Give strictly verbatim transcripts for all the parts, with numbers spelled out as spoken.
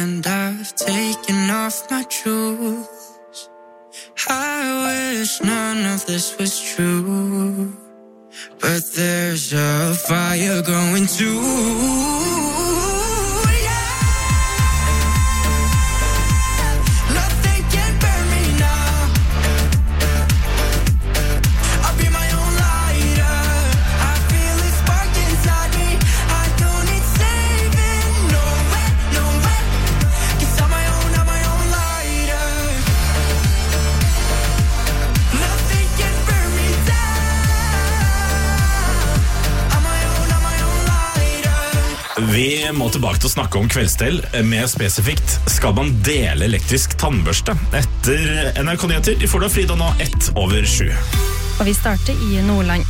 and I've taken off my shoes. I wish none of this was true, but there's a fire growing too. Vi må tilbake til å snakke om kveldstell. Mer spesifikt, skal man dele elektrisk tannbørste? Etter N R K-nyheter, de får da Frida nå ett over sju. Og vi starter i Nordland.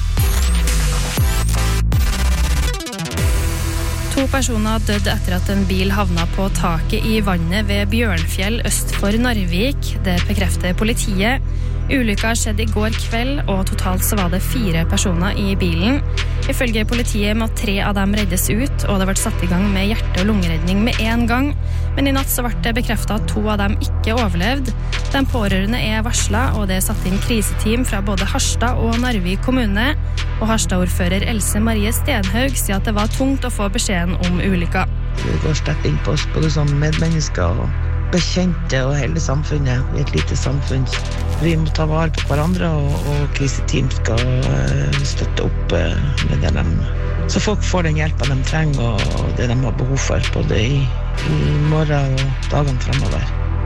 To personer døde etter at en bil havna på taket i vannet ved Bjørnfjell øst for Narvik. Det bekrefter politiet. Ulykka skjedde i går kveld, og totalt så var det fire personer i bilen. Ifølge politiet må tre av dem reddes ut, og det ble satt i gang med hjerte- og lungeredning med en gang. Men i natt så ble det bekreftet at to av dem ikke overlevde. De pårørende er varslet, og det er satt inn kriseteam fra både Harstad og Narvik kommune. Og Harstad-ordfører Else Marie Stenhaug sier at det var tungt å få beskjeden om ulykka. Det går sterkt inn på oss, både som medmennesker og bekjente og hele samfunnet. Vi er et lite samfunn. Vi må ta vare på hverandre, og, og kriseteam skal uh, støtte opp uh, med det de, så folk får den hjelpen de trenger, og det de har behov for, både i, i morgen og dagene fremover.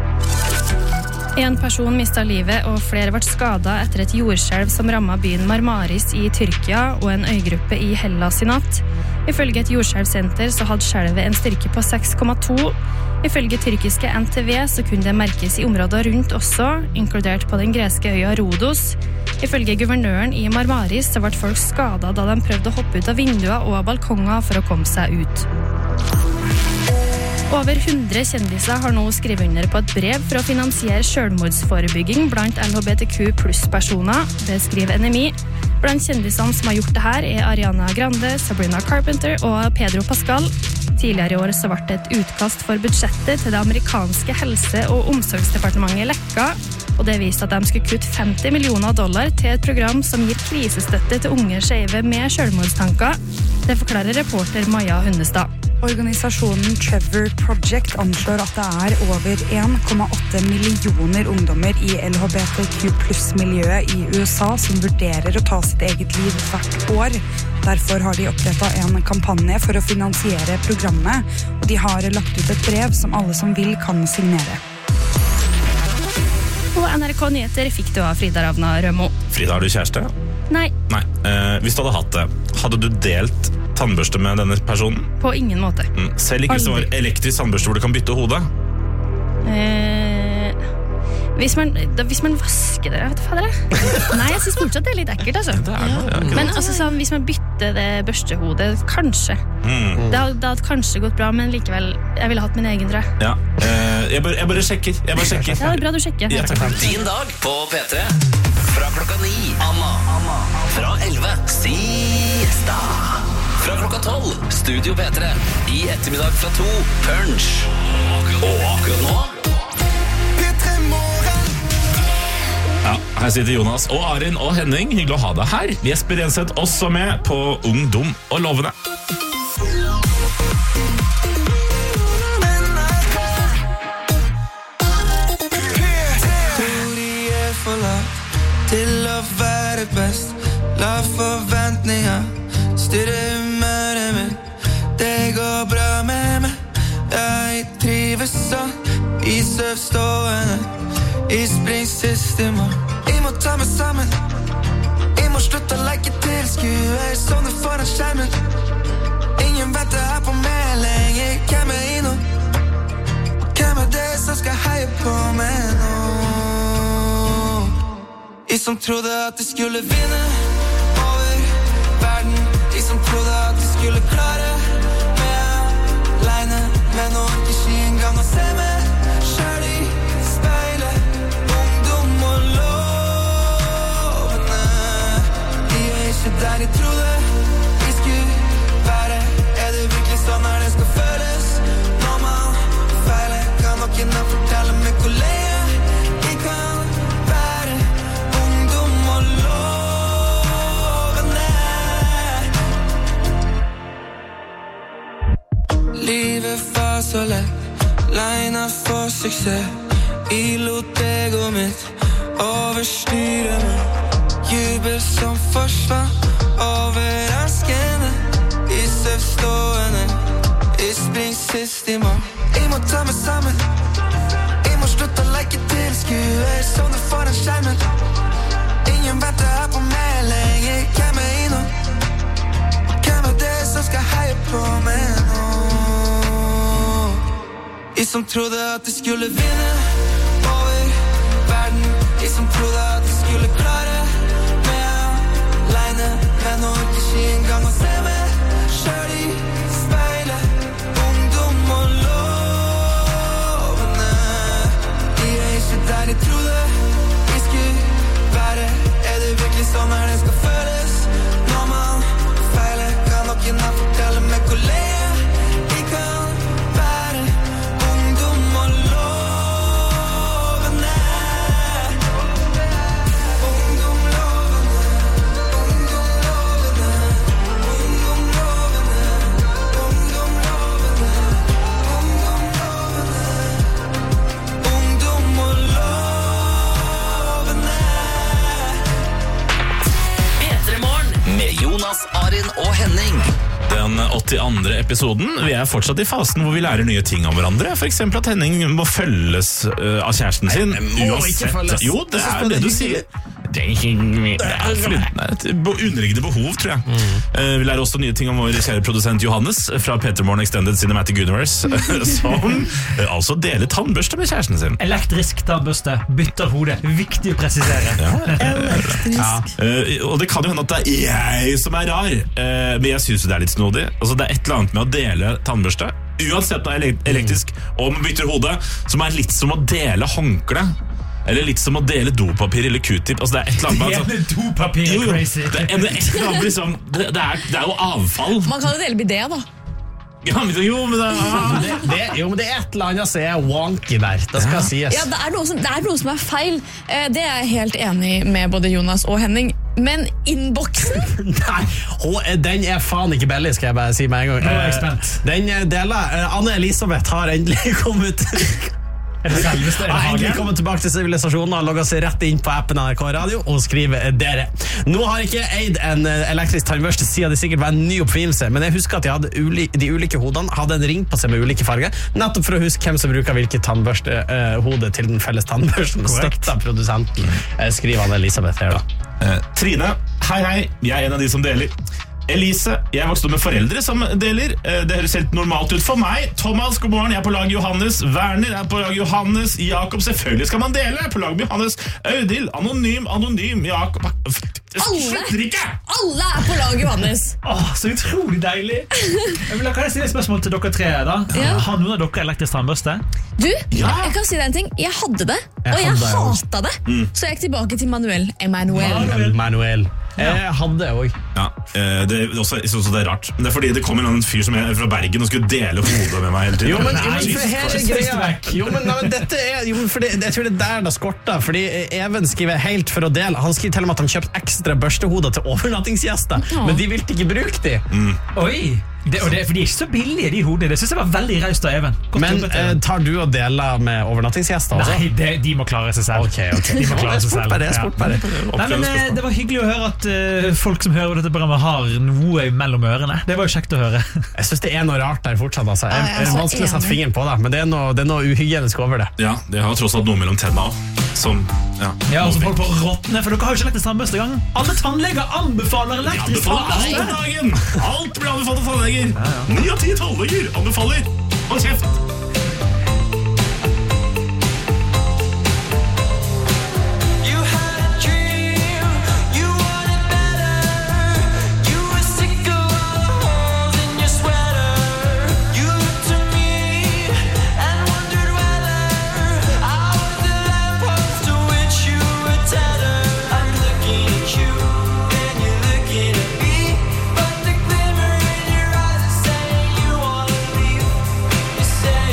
En person mistet livet, og flere ble skadet etter et jordskjelv som rammet byen Marmaris i Tyrkia og en øygruppe i Hellas i natt. Ifølge et jordskjelvsenter så hadde skjelvet en styrke på seks komma to. Ifølge tyrkiske N T V så kunne det merkes i området rundt også, inkludert på den greske øya Rhodos. Ifølge guvernøren i Marmaris så ble folk skadet da de prøvde å hoppe ut av vinduer og balkonger for å komme seg ut. Over hundre kjendiser har nå skrevet under på et brev for å finansiere selvmordsforebygging blant L H B T Q pluss personer. Det skriver N M I. Blant kjendisene som har gjort det her er Ariana Grande, Sabrina Carpenter og Pedro Pascal. Tidligere i år så ble det et utkast for budsjettet til det amerikanske helse- og omsorgsdepartementet lekka, og det viste at de skulle kutte femti millioner dollar til et program som gir krisestøtte til unge skeive med selvmordstanker. Det forklarer reporter Maja Hundestad. Organisasjonen Trevor Project anslår at det er over en komma åtte millioner ungdommer i L H B T Q pluss-miljøet i U S A som vurderer å ta sitt eget liv hvert år. Derfor har de opprettet en kampanje for å finansiere programmet, og de har lagt ut et brev som alle som vil kan signere. Og N R K Nyheter fikk du av Frida Ravna Rømo. Frida, har du kjæreste? Nei. Nei. Eh, hvis du hadde hatt det, hadde du delt tannbørste med denne personen? På ingen måte. Mm. Selv ikke hvis det var elektrisk tannbørste hvor du kan bytte hodet? Eh, hvis, man, da, hvis man vasker det, vet du fader det? Nei, jeg synes fortsatt det er litt ekkelt, altså. Det er det, ja. Men altså, sånn, hvis man bytter det børstehodet, kanskje. Mm. Det hadde, det hadde kanskje gått bra, men likevel, jeg ville hatt min egen, tror jeg. Ja, eh, jeg, bare, jeg bare sjekker. Jeg bare sjekker. Ja, det er bra du sjekker. Ja, takk. Din dag på P tre. Fra klokka ni, Anna. Anna. Fra elleve, Siesta. Fra klokka tolv, Studio P tre. I ettermiddag fra to, Punch. Og akkurat nå P tre Morgen. Ja, her sitter Jonas og Arin og Henning. Hyggelig å ha deg her. Jesper Jenseth også med på Ungdom og Lovende. Til å være best, la forventninger styre humøret mitt. Det går bra med meg, jeg trives sånn. I søvstående, i springsystemet. Jeg må ta meg sammen, jeg må slutte å leke tilskuer sånn det foran skjermen. Ingen vet det her på meg lenger. Hvem er jeg nå? Hvem er det som skal heie på meg nå? Jeg som trodde at jeg skulle vinne over verden. Jeg som trodde at jeg skulle klare meg alene. Men nå ikke engang å se meg selv i speilet. Ungdom og lovende. Jeg er ikke der jeg trodde jeg skulle være. Er det virkelig sånn når det skal føles når man feiler? Leina for suksess I lot ego mitt overstyre meg Jubel som forsvant Overraskende I søvstående I spring sist I mål Jeg må ta meg sammen Jeg må slutte å leke tilskuer Som det foran skjermen Ingen venter her på meg lenger Hvem er innom? Hvem er det som skal heie på meg nå? Jeg som trodde at jeg skulle vinne Over verden Jeg som trodde at jeg skulle klare Meg alene Men nå orker ikke engang å se meg Selv I speilet Ungdom og lovende Jeg er ikke der jeg trodde Jeg skulle være Er det virkelig sånn her det skal føles Når man feiler Kan noen her fortelle meg hvor lei Jeg kan være Ungdom og lovende Ungdom lovende Ungdom lovende Ungdom lovende Ungdom lovende Ungdom lovende Ungdom og lovende P tre Morgen med Jonas, Arin og Henning. Den åttiandre episoden. Vi er fortsatt I fasen hvor vi lærer nye ting om hverandre. For eksempel at Henning må følges uh, av kjæresten sin. Nei, må ikke følges. Jo, det er det du sier. Det er ikke det er for, nei, et underliggende behov, tror jeg. Mm. Uh, vi lærer også nye ting om vår kjære produsent Johannes fra P tre Morgen Extended Cinematic Universe, som uh, altså deler tannbørste med kjæresten sin. Elektrisk tannbørste, bytter hode. Viktig å presisere. Ja. Elektrisk. Ja. Uh, og det kan jo hende at det er jeg som er rar, uh, men jeg synes det er litt snodig. Altså, det er et eller annet med å dele tannbørste, uansett når det er elektrisk, og man bytter hode, som er litt som å dele håndkle. Eller litt som å dele dopapir eller Q-tip. Altså, det er et eller annet med, altså, Dele dopapir er crazy. Det, det, er et eller annet, liksom, det, det, er, det er jo avfall. Man kan jo dele bidé, da. Ja, men det, jo, men det, ah. det, det, jo, men det er et eller annet som er wonky der. Det skal ja. sies. Ja, det er, noe som, det er noe som er feil. Det er jeg helt enig med både Jonas og Henning. Men innboksen? Nei, den er faen ikke billig, skal jeg bare si med en gang. Nå er jeg spent. Den deler, Anne Elisabeth har endelig kommet Jeg har egentlig kommet tilbake til sivilisasjonen og logget seg rett inn på appen N R K Radio og skriver dere. Nå har jeg ikke eid en elektrisk tannbørste siden det sikkert var en ny oppfinnelse, men jeg husker at jeg hadde uli, de ulike hodene hadde en ring på seg med ulike farger, nettopp for å huske hvem som bruker hvilket tannbørstehode uh, til den felles tannbørsten. Støtta produsenten, uh, skriver Anne Elisabeth her da. Uh, Trine, hei hei, jeg er en av de som deler. Elise, jeg vokste opp med foreldre som deler. Det høres helt normalt ut for meg. Thomas, god morgen, jeg er på lag Johannes. Werner er på lag Johannes. Jakob, selvfølgelig skal man dele. Jeg er på lag med Johannes. Audhild, anonym, anonym. Jakob, alle, alle er på lag Johannes. Åh, så utrolig deilig. Jeg vil, kan jeg stille et spørsmål til dere tre da? Ja. Har noen av dere elektrisk tannbørste? Du, ja. jeg kan si deg en ting. Jeg hadde det, og jeg, jeg hatet det. Mm. Så jeg gikk tilbake til Manuel. Emanuel. Manuel. Manuel. Jeg hadde også. Ja, det er også, jeg synes også det er rart. Men det er fordi det kom en fyr som er fra Bergen og skulle dele hodet med meg hele tiden. Jo, men, nei, jo, for hele greia Jo, men, nei, men dette er jo, for det, jeg tror det er der det skorter. Fordi Even skriver helt for å dele. Han skriver til og med at han kjøpt ekstra børstehoder til overnattingsgjester, ja. Men de ville ikke bruke de. Mm. Oi! Det, og det, for de er ikke så billige, de hodene. Det synes jeg var veldig raust av Even. Godt men jobbet, Even. Tar du og deler med overnattingsgjester også? Nei, det, de må klare seg selv. Okay, okay. De må klare seg selv. Det er sport på det. Nei, men det var hyggelig å høre at uh, folk som hører dette programmet har noe mellom ørene. Det var jo kjekt å høre. Jeg synes det er noe rart der fortsatt. Altså. Jeg, jeg, jeg er vanskelig å sette fingeren på det, men det er noe, det er noe uhygienisk over det. Ja, det har tross alt noe mellom tennene også. Som, ja, ja, og som folk på råttene, for dere har jo ikke elektrisk tannbørste gang. Alle tannleger anbefaler elektrisk tannbørste. Alt dagen. Alt blir anbefalt av tannleger. Ni av ti tannleger anbefaler. Hold kjeft. Said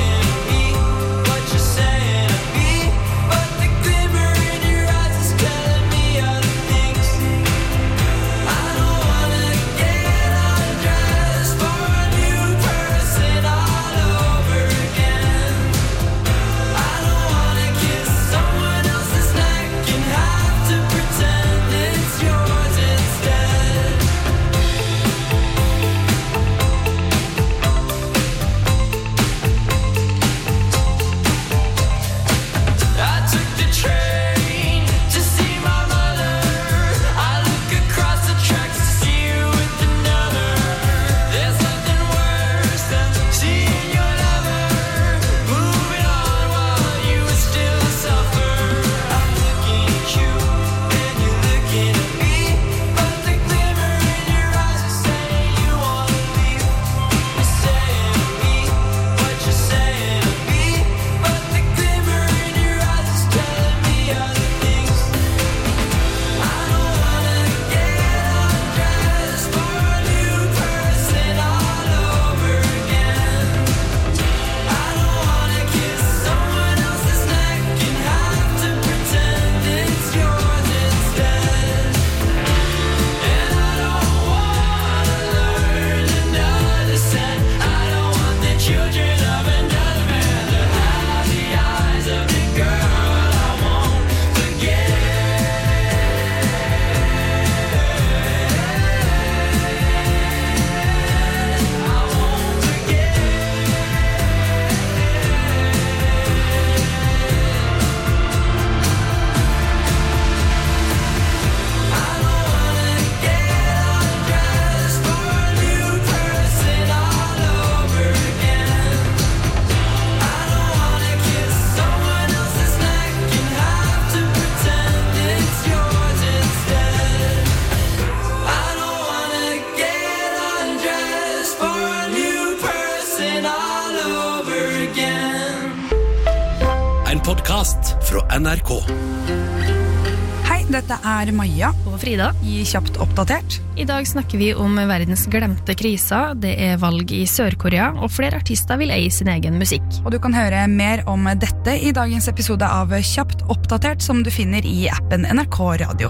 En podcast fra N R K. Hei, dette er Maja Og Frida i Kjapt oppdatert. I dag snakker vi om verdens glemte kriser. Det er valg i Sør-Korea, og flere artister vil eie sin egen musikk. Og du kan høre mer om dette i dagens episode av Kjapt oppdatert, som du finner i appen N R K Radio.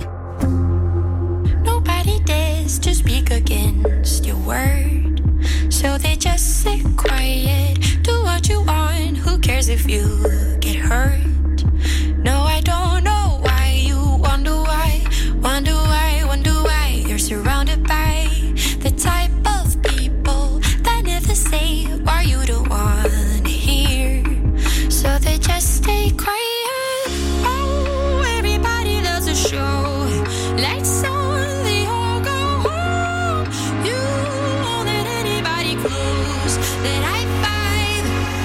Nobody dares to speak against your word, so they just sit quiet. Do what you want, who cares if you get hurt? No, I don't know why you wonder why, wonder why, wonder why. You're surrounded by the type of people that never say why you don't want to hear, so they just stay quiet. Oh, everybody loves a show. Let's on the all go home. You more than anybody close that I find.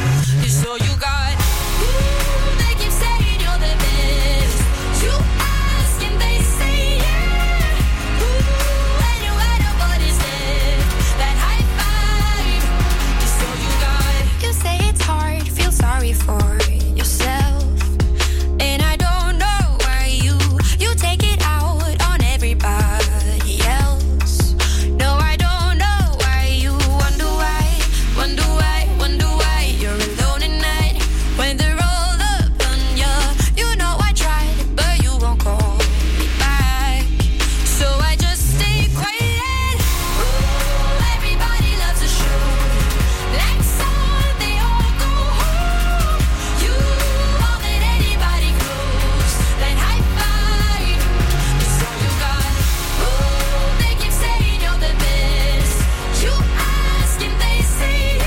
So you got ooh, they keep saying you're the best. You ask and they say yeah. Ooh, and you had nobody's left. That high five. So you got you say it's hard, feel sorry for yourself, and I don't know why you you take it out on everybody else. No, I don't know why you wonder why, wonder why, wonder why you're alone at night when they're all up on you. You know I tried, but you won't call me back, so I just stay quiet. Ooh, everybody loves a show. Lights on, they all go home. You more than anybody close. Then high five. So you got ooh, they keep saying you're the best. You ask and they say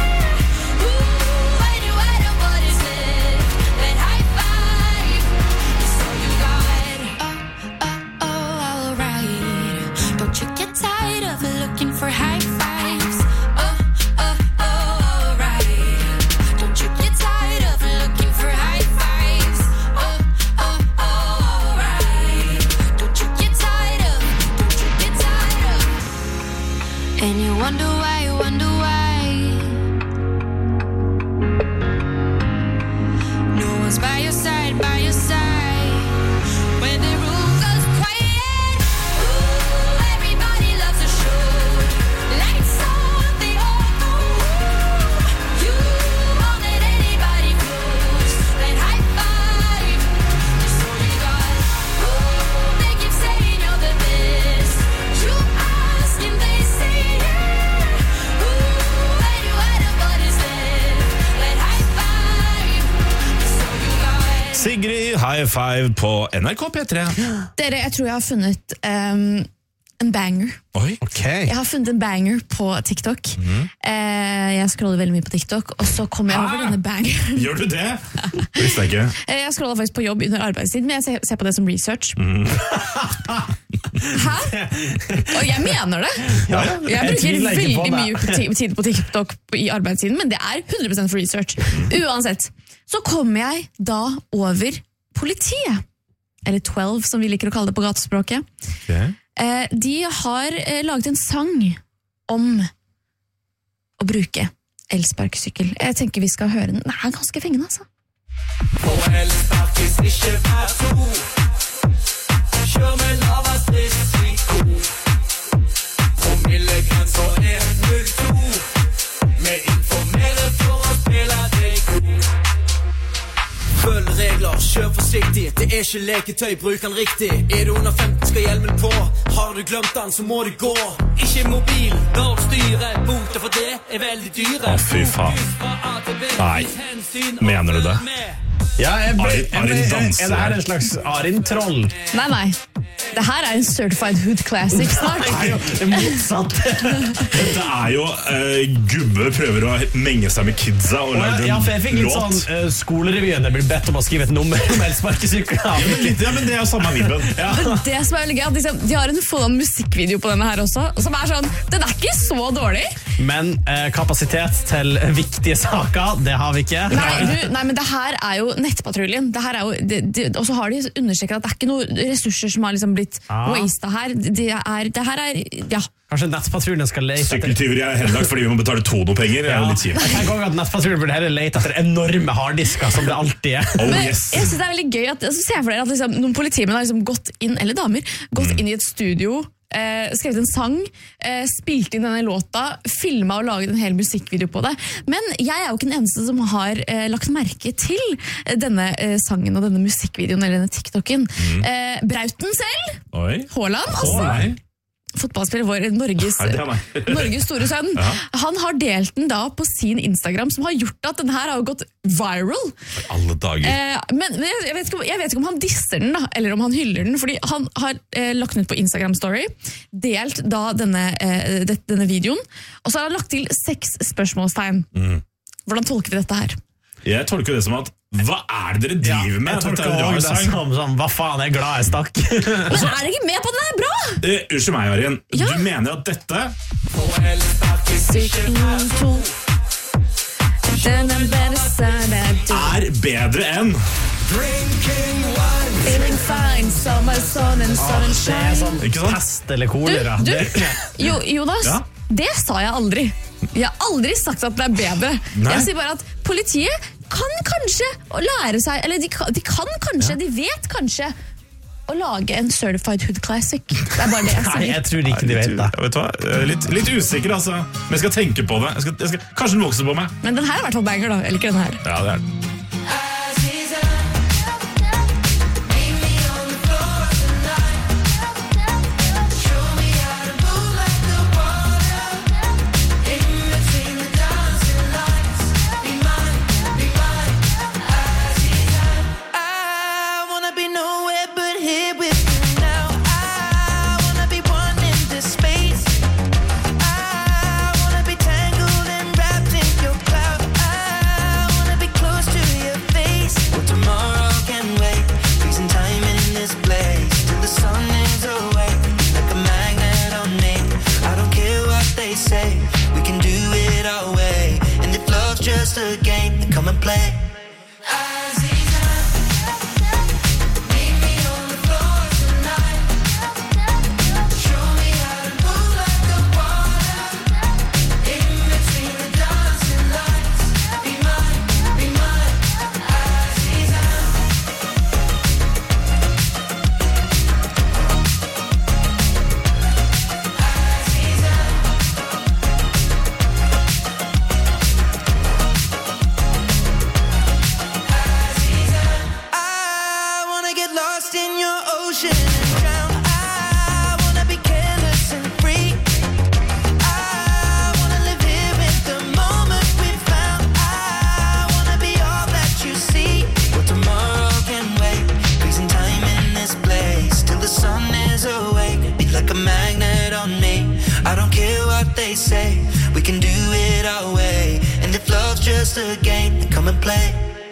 yeah. Ooh, and you had nobody's left. Then high five. So you got oh oh oh alright. Don't you get tired of looking for high fives? Oh oh oh alright. Don't you get tired of looking for high fives? Oh oh oh alright. Don't you get tired of? Don't you get tired of? And you wonder why, wonder why no one's by your side, by your side when the room goes quiet. Ooh, everybody loves a show. Lights on, they all go home. You more than anybody close. Then high five. So you got ooh, they keep saying you're the best. You ask and they say yeah. Ooh, and you had nobody's left. Then high five. So you got Sigrid, High Five på N R K P tre. Dere, jeg tror jeg har funnet um, en banger. Oi, Ok. Jeg har funnet en banger på TikTok. eh, Jeg scroller veldig mye på TikTok, og så kommer jeg over Hæ? denne banger. gjør du det? Visste jeg ikke. Eh, Jeg scroller faktisk på jobb under arbeidstid, men jeg ser, ser på det som research. Hæ? Og jeg mener det. Ja, Jeg jeg bruker tviler ikke på veldig det. mye ti- tid på TikTok i arbeidstiden, men det er hundre prosent for research. Uansett, så kommer jeg da over politiet. Eller tolv, som vi liker å kalle det på gatespråket. Okay. Eh, De har eh, laget en sang om å bruke elsparkesykkel. Jeg tenker vi skal høre den. Den er ganske fengende, altså. Og elsparkes ikke vær to. Kjør med lavest risiko. Promillegrenser er null to. Vi informerer for å spille deg god. Følg regler, kjør forsiktig. Det er ikke leketøy, bruk den riktig. Er du under femten skal hjelmen på. Har du glemt den, så må det gå. Ikke mobil når du styrer. Boter for det er veldig dyre. Å, fy faen. Nei, mener du det? Ja, jeg ble, Arin- jeg ble, Arin er danser. det her en slags Arin-troll? Nei, nei. Det her er en certified hood classic snart. Det er jo det motsatte. Dette er jo uh, gubbe prøver å menge seg med kidsa og lage Ja, for jeg fikk en litt låt. sånn uh, skolerevyen. Jeg ble bedt om å skrive et nummer om elsparkesykler. Ja, men litt, ja, men det er jo samme vibben. Ja. Men det som er veldig gøy, at liksom, de har en full-on musikkvideo på denne her også, som er sånn, den er ikke så dårlig. Men eh, kapasitet til viktige saker, det har vi ikke. Nei, du, nei, men det her er jo nettpatruljen. Det her er jo, det, det, og så har de understreket at det er ikke noen ressurser som har liksom blitt Ah. wastet her. Det, er, det her er, ja. Kanskje nettpatruljen skal lete etter... Sykkeltyveri er henlagt fordi vi må betale tonopenger. Det er jo litt kjipt. Jeg tenker også at nettpatruljen burde heller lete etter enorme harddisker, som det alltid er. Oh, Men yes. jeg synes det er veldig gøy at, altså, se for dere at liksom, noen politimenn har liksom gått inn, eller damer, gått Mm. inn i et studio, eh, skrevet en sang, eh, spilt inn denne låta, filmet og laget en hel musikkvideo på det. Men jeg er jo ikke den eneste som har eh, lagt merke til denne eh, sangen og denne musikkvideoen, eller denne TikToken. Mm. Eh, Brauten selv, Oi. Haaland, Å, altså. nei. Fotballspiller vår, Norges, Nei, det er meg. Norges store sønn. Ja. Han har delt den da på sin Instagram, som har gjort at den her har gått viral. Alle dager. Eh, men men jeg, jeg, vet ikke om, jeg vet ikke om han disser den, da, eller om han hyller den, fordi han har eh, lagt den ut på Instagram Story, delt da denne, eh, det, denne videoen, og så har han lagt til seks spørsmålstegn. Mm. Hvordan tolker vi dette her? Jeg tolker det som at hva er det dere driver med? Jeg Dette tolker er en rar også det sang. som sånn, hva faen, jeg er glad jeg stakk. Men er dere ikke med på at den er bra? Eh, Unnskyld meg, Arjen. Ja. Du mener at dette Den er bedre side er bedre enn Feeling fine, summer, sun and sunshine. Sånn Ikke sant? pest eller kolera. Du, Det- jo, Jonas, Ja? det sa jeg aldri. Jeg har aldri sagt at det er bedre. Nei. Jeg sier bare at politiet kan kanskje å lære seg, eller de kan, de kan kanskje, de vet kanskje, å lage en Certified Hood Classic. Det er bare det jeg Nei, sier. jeg tror ikke de vet det. Ja, vet du hva? Eh, Litt, litt usikker, altså. Men jeg skal tenke på det. Jeg skal, jeg skal, kanskje den vokser på meg. Men den her er i hvert fall banger, da. Jeg liker den her. Ja, det er den. I wanna be nowhere but here with you now. I wanna be one in this space. I wanna be tangled and wrapped in your cloud. I wanna be close to your face. Well, tomorrow can wait. Freezing time in this place till the sun is away. Like a magnet on me. I don't care what they say. We can do it our way. And if love's just a game, then come and play. I wanna get lost in your ocean and drown. I wanna be careless and free. I wanna live here with the moment we found. I wanna be all that you see. Well, tomorrow can wait. Freezing time in this place till the sun is awake. Be like a magnet on me. I don't care what they say. We can do it our way. And if love's just a game, then come and play.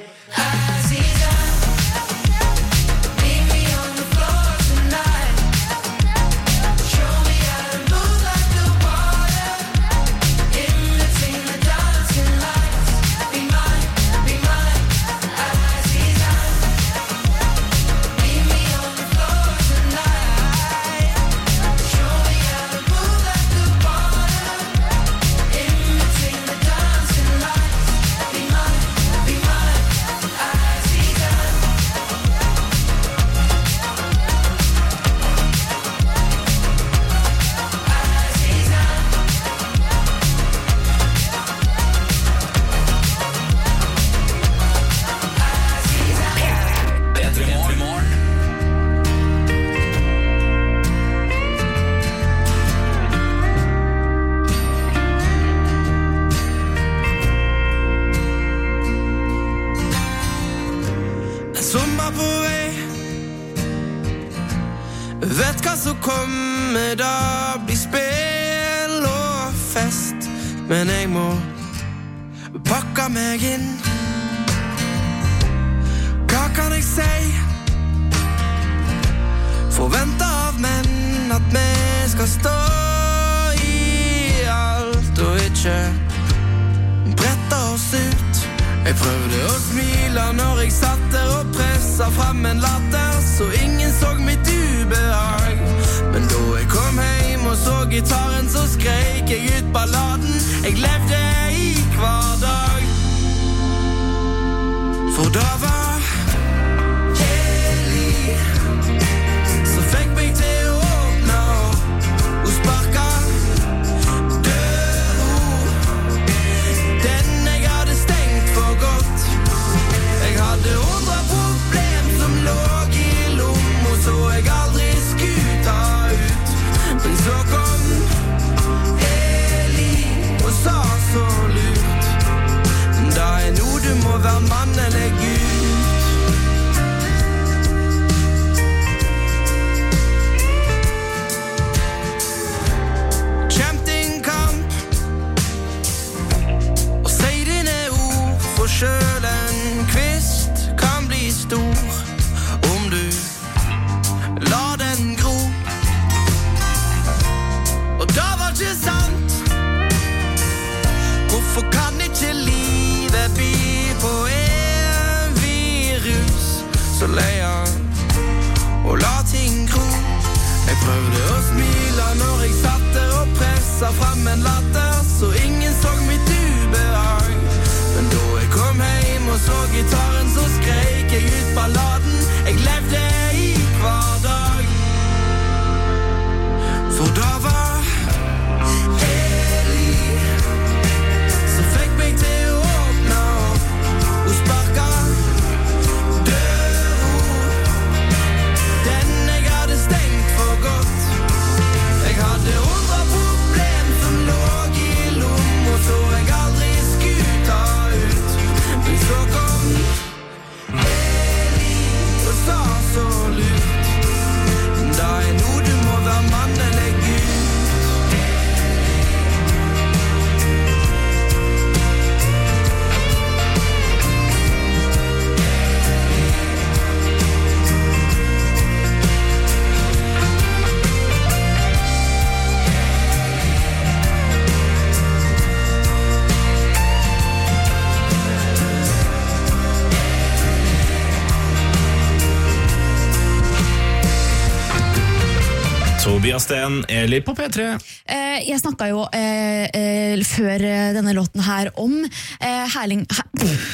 Sommer på vei. Vet hva som kommer da. Blir spill og fest. Men jeg må pakke meg inn. Hva kan jeg si? Forvente av menn at vi skal stå i alt og ikke ikke brette oss ut. Jeg prøvde å smile når jeg satt der og presset frem en latter, så ingen så mitt ubehag. Men da jeg kom hjem og så gitaren, så skrek jeg ut balladen. Jeg levde i hver dag. For da var Eli som fikk meg til å åpne opp. Hun sparket døra, den jeg hadde stengt for godt. Jeg hadde hundre problem som lå i lomma, så jeg aldri skulle ta ut. Men så kom Eli og sa så lurt: da er noe du må være mann eller Gud. Kjemp din kamp og si dine ord, for selv en kvist kan bli stor om du la den gro. Og da var ikke sant. Hvorfor kan ikke livet by på en virus så leier og la ting gro? Jeg prøvde å smile når jeg satt der og presset frem en latter, så ingen så mitt ubehag. Men da jeg kom hjem og så gitaren, så skrek jeg ut balladen. Jeg levde i hver dag. For da var Eli som fikk meg til å åpne opp. Hun sparket døra, den jeg hadde stengt for godt. Jeg hadde hundre problem som lå i lomma, så jeg aldri skulle ta ut. Men så kom Eli og sa så lurt: da er noe du må være mann eller Gud. Tobias Sten, Eli på P tre. Eh, jeg snakket jo eh, eh, før denne låten her om eh, Herling... Her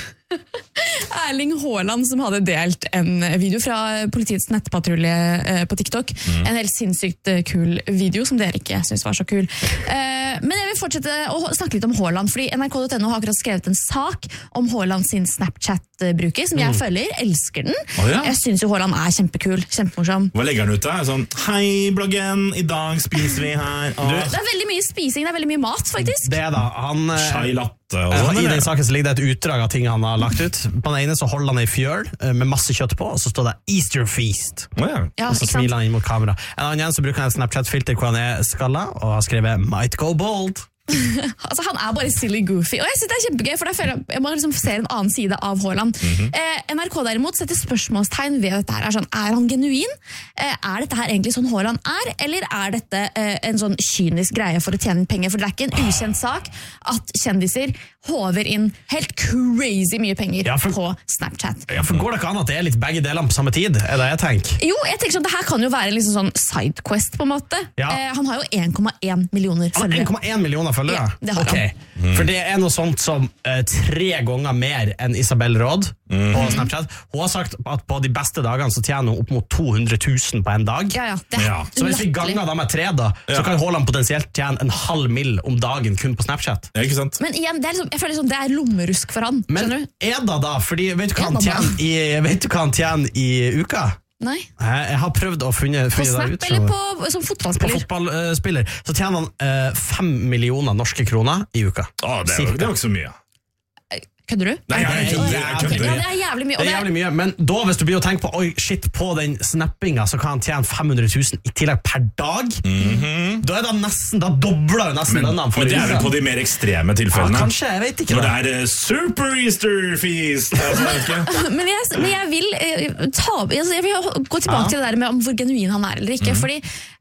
Erling Haaland som hadde delt en video fra politiets nettpatrulje eh, på TikTok. Mm. En helt sinnssykt eh, kul video som dere ikke synes var så kul. Eh, men jeg vil fortsette å snakke litt om Haaland, fordi N R K punktum N O har akkurat skrevet en sak om Haaland sin Snapchat-bruker, som jeg mm. følger, elsker den. Oh, ja. Jeg synes jo Haaland er kjempekul, kjempemorsom. Hva legger han ut da? Sånn, hei bloggen, i dag spiser vi her. Du, det er veldig mye spising, det er veldig mye mat faktisk. Det er da, han... Chai latte. Og sånn, I den saken så ligger det et utdrag av ting han har lagt ut. På den ene så holder han en fjøl med masse kjøtt på, og så står det Easter Feast. Oh, ja. Ja, og så smiler han inn mot kamera. En annen igjen så bruker han et Snapchat-filter hvor han er skallet, og har skrevet Might go bold. Altså han er bare silly goofy, og jeg synes det er kjempegøy, for da føler jeg, jeg må liksom se en annen side av Haaland. Mm-hmm. eh, N R K derimot setter spørsmålstegn ved dette her. Er, sånn, er han genuin? Eh, er dette her egentlig sånn Haaland er, eller er dette eh, en sånn kynisk greie for å tjene penger? For det er ikke en ukjent sak at kjendiser håver inn helt crazy mye penger ja, for, på Snapchat. Ja, for går det ikke an at det er litt begge deler på samme tid? Er det jeg tenker? Jo, jeg tenker sånn, det her kan jo være liksom sånn sidequest på en måte. Ja. Eh, han har jo en komma en millioner følgere. en komma en millioner følgere? Ja, det har okay. han. Mm. For det er noe sånt som uh, tre ganger mer enn Isabel Råd mm. på Snapchat. Hun har sagt at på de beste dagene så tjener hun opp mot to hundre tusen på en dag. Ja, ja, det er ja. Så hvis vi ganger da med tre da, ja. så kan Haaland potensielt tjene en halv mill om dagen kun på Snapchat. Ja, ikke sant? Men igjen, det er liksom, jeg føler liksom det er lommerusk for han. Men er det da, fordi vet du hva han tjener i, vet du hva han tjener i uka? Nei. Jeg har prøvd å finne, finne på Snap ut, eller på, som fotballspiller? På fotballspiller. Så tjener han uh, fem millioner norske kroner i uka. Åh, det, er, det er jo ikke så mye. Kødder du? Nei, jeg, jeg, jeg, jeg, jeg kødder. Ja, det er jævlig mye. Det er jævlig mye, men da hvis du blir å tenke på, oi, shit, på den snappinga, så kan han tjene fem hundre tusen i tillegg per dag. Mm-hmm. Da er det nesten, da dobler jo nesten men, denne. Men det er vel på de mer ekstreme tilfellene. Ja, kanskje, jeg vet ikke. Når det er uh, Super Easter Feast. men, jeg, men jeg vil uh, ta, altså, jeg vil gå tilbake ja. til det der med om hvor genuin han er eller ikke, mm. fordi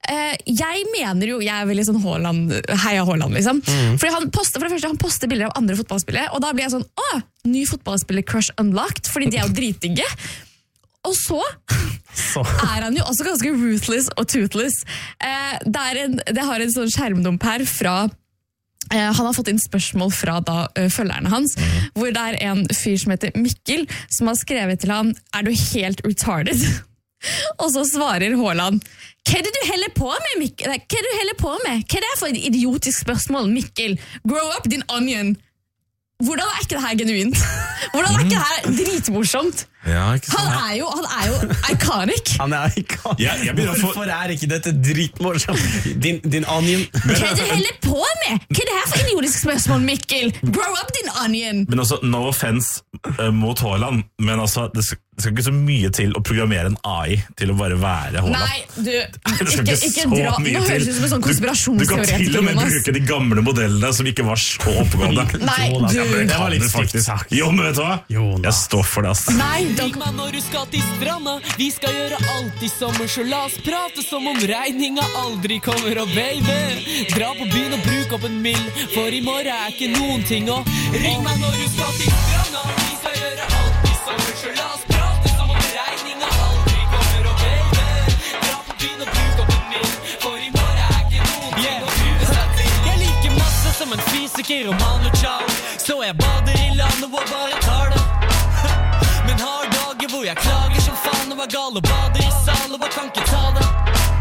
Eh, jeg mener jo, jeg er veldig sånn Haaland, heia Haaland, liksom. Mm. Fordi han poster, for det første, han poster bilder av andre fotballspillere, og da blir jeg sånn, åh, ny fotballspiller-crush unlocked, fordi de er jo dritdigge. Og så, så er han jo også ganske ruthless og toothless. Eh, det, er en, det har en sånn skjermdump her fra eh, han har fått inn spørsmål fra da, uh, følgerne hans, mm. hvor det er en fyr som heter Mikkel, som har skrevet til han, er du helt retarded? Og så svarer Haaland, hva er det du heller på med, Mikkel? Hva er det du heller på med? Hva er det for et idiotisk spørsmål, Mikkel? Grow up, din onion! Hvordan er ikke det her genuint? Hvordan er ikke det her dritmorsomt? Ja, ikke han, er jo, han er jo iconic. Han er iconic. Ja, jeg Hvorfor få... er ikke dette dritmorsomt? Din, din onion. Hva er det du heller på med? Hva er det her for idiotisk spørsmål, Mikkel? Grow up, din onion. Men altså, no offense uh, mot Haaland, men altså, det skal, det skal ikke så mye til å programmere en A I til å bare være Haaland. Nei, du, det skal ikke, ikke, ikke så dra. mye Nå høres til. ut som en sånn konspirasjonsteoretiker. Du, du kan til og med bruke de gamle modellene som ikke var så oppgående. Nei, du. Ja, det var litt stygt sagt. Jo, men vet du hva? Jonas. Jeg står for det, ass. Nei, Ring meg når du skal til stranda. Vi skal gjøre alt i sommer, så la oss prate som om regninga aldri kommer. Og baby, dra på byen og bruk opp en mill, for i morgen er ikke noen ting. Og ring meg når du skal til stranda. Vi skal gjøre alt i sommer, så la oss prate som om regninga aldri kommer. Og baby, dra på byen og bruk opp en mill, for i morgen er ikke noen ting. Yeah. Og grue seg til. Jeg liker masse som en fysiker og Manu Chao, så jeg bader i landet og bare tar det. Men har dager hvor jeg klager som faen og er gal og bader i sal og bare kan ikke ta det.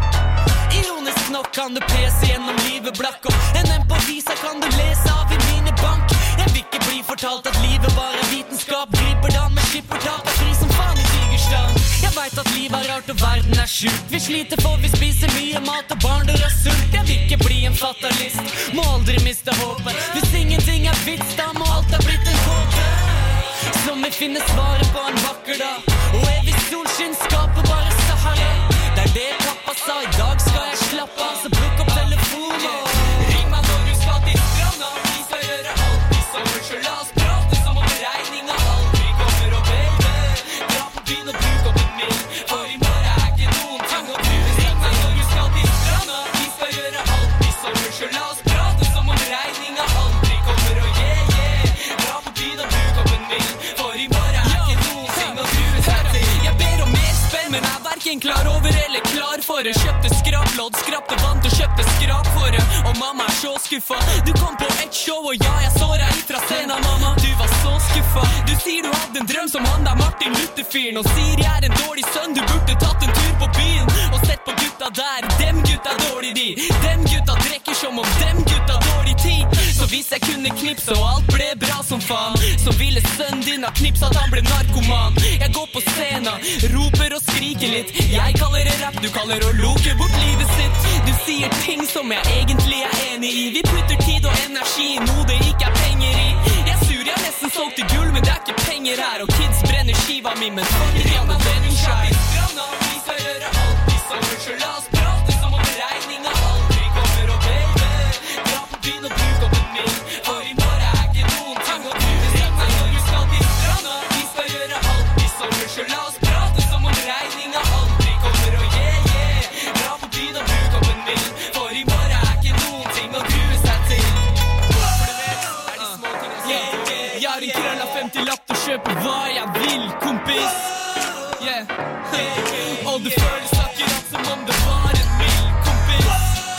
Ironisk nok kan du pese gjennom livet blakk, og en M på visa kan du lese av i minibank. Jeg vil ikke bli fortalt at livet bare er vitenskap, griper dan med skippertak, er fri som faen i Tigerstrand. Jeg vet at livet er rart og verden er sjuk, vi sliter for vi spiser mye mat og barn der er sult. Jeg vil ikke bli en fatalist, må aldri miste håpet. Hvis ingenting er vits, da må alt ha blitt en kåte. Som vi finner svaret på en vakker dag, og evig solskinn skaper bare Sahara. Det er det pappa sa, i dag skal jeg slappe av, så plukk opp telefonen. Ring meg når du skal til stranda. Vi skal gjøre alt i sommer, så la oss prate som om regninga aldri kommer. Og baby, dra på byen og bruk opp en mill, for i morgen er ikke noen ting å grue. Ring meg når du skal til stranda. Vi skal gjøre alt i sommer, så la oss prate som om regninga aldri kommer. Og yeah, yeah, dra på byen og bruk opp en mill, for i morgen er ikke noen ting å grue seg til. Jeg ber om mer spenn, men er hverken klar over eller klar for det. Kjøpte skrap, lodd, skrapte vant og kjøpte skrap for det. Og mamma er så skuffa. Du kom på et show, og ja, jeg så deg ut fra scenen, mamma. Du var så skuffa. Du sier du hadde en drøm som han der Martin Luther-fyren, og sier jeg er en dårlig sønn, du burde tatt en tur på byen og sett på gutta der. Dem gutta dårlig de. Dem gutta drekker som om dem gutta dårlig tid. Så hvis jeg kunne knipse og alt ble bra som faen, så ville sønnen din ha knips at han ble narkoman. Jeg går på scenen, roper og skriker litt. Jeg kaller det rap, du kaller å loke bort livet sitt. Du sier ting som jeg egentlig er enig i. Vi putter tid og energi i noe det ikke er penger i. Jeg er sur, jeg er nesten solgt i gull, men det er ikke penger her. Og kids brenner skiva mi, men fuck it, jeg må brenner skjær. Vi skal gjøre alt i sommer, så la oss prate som om regninga aldri kommer. Og baby, dra på byen og bruk opp en mill, for i morgen er ikke noen ting å grue. Ring meg når du skal til stranda. Vi skal gjøre alt i sommer, så la oss prate som om regninga aldri kommer. Og yeah, yeah, dra på byen og bruk opp en mill, for i morgen er ikke noen ting å grue seg til. For du vet, er de små ting å si. Yeah, yeah, jeg har en krøll av femti-lapp til å kjøpe hva jeg vil, kompis. Yeah, yeah, og det føles akkurat som om det var en mill, kompis.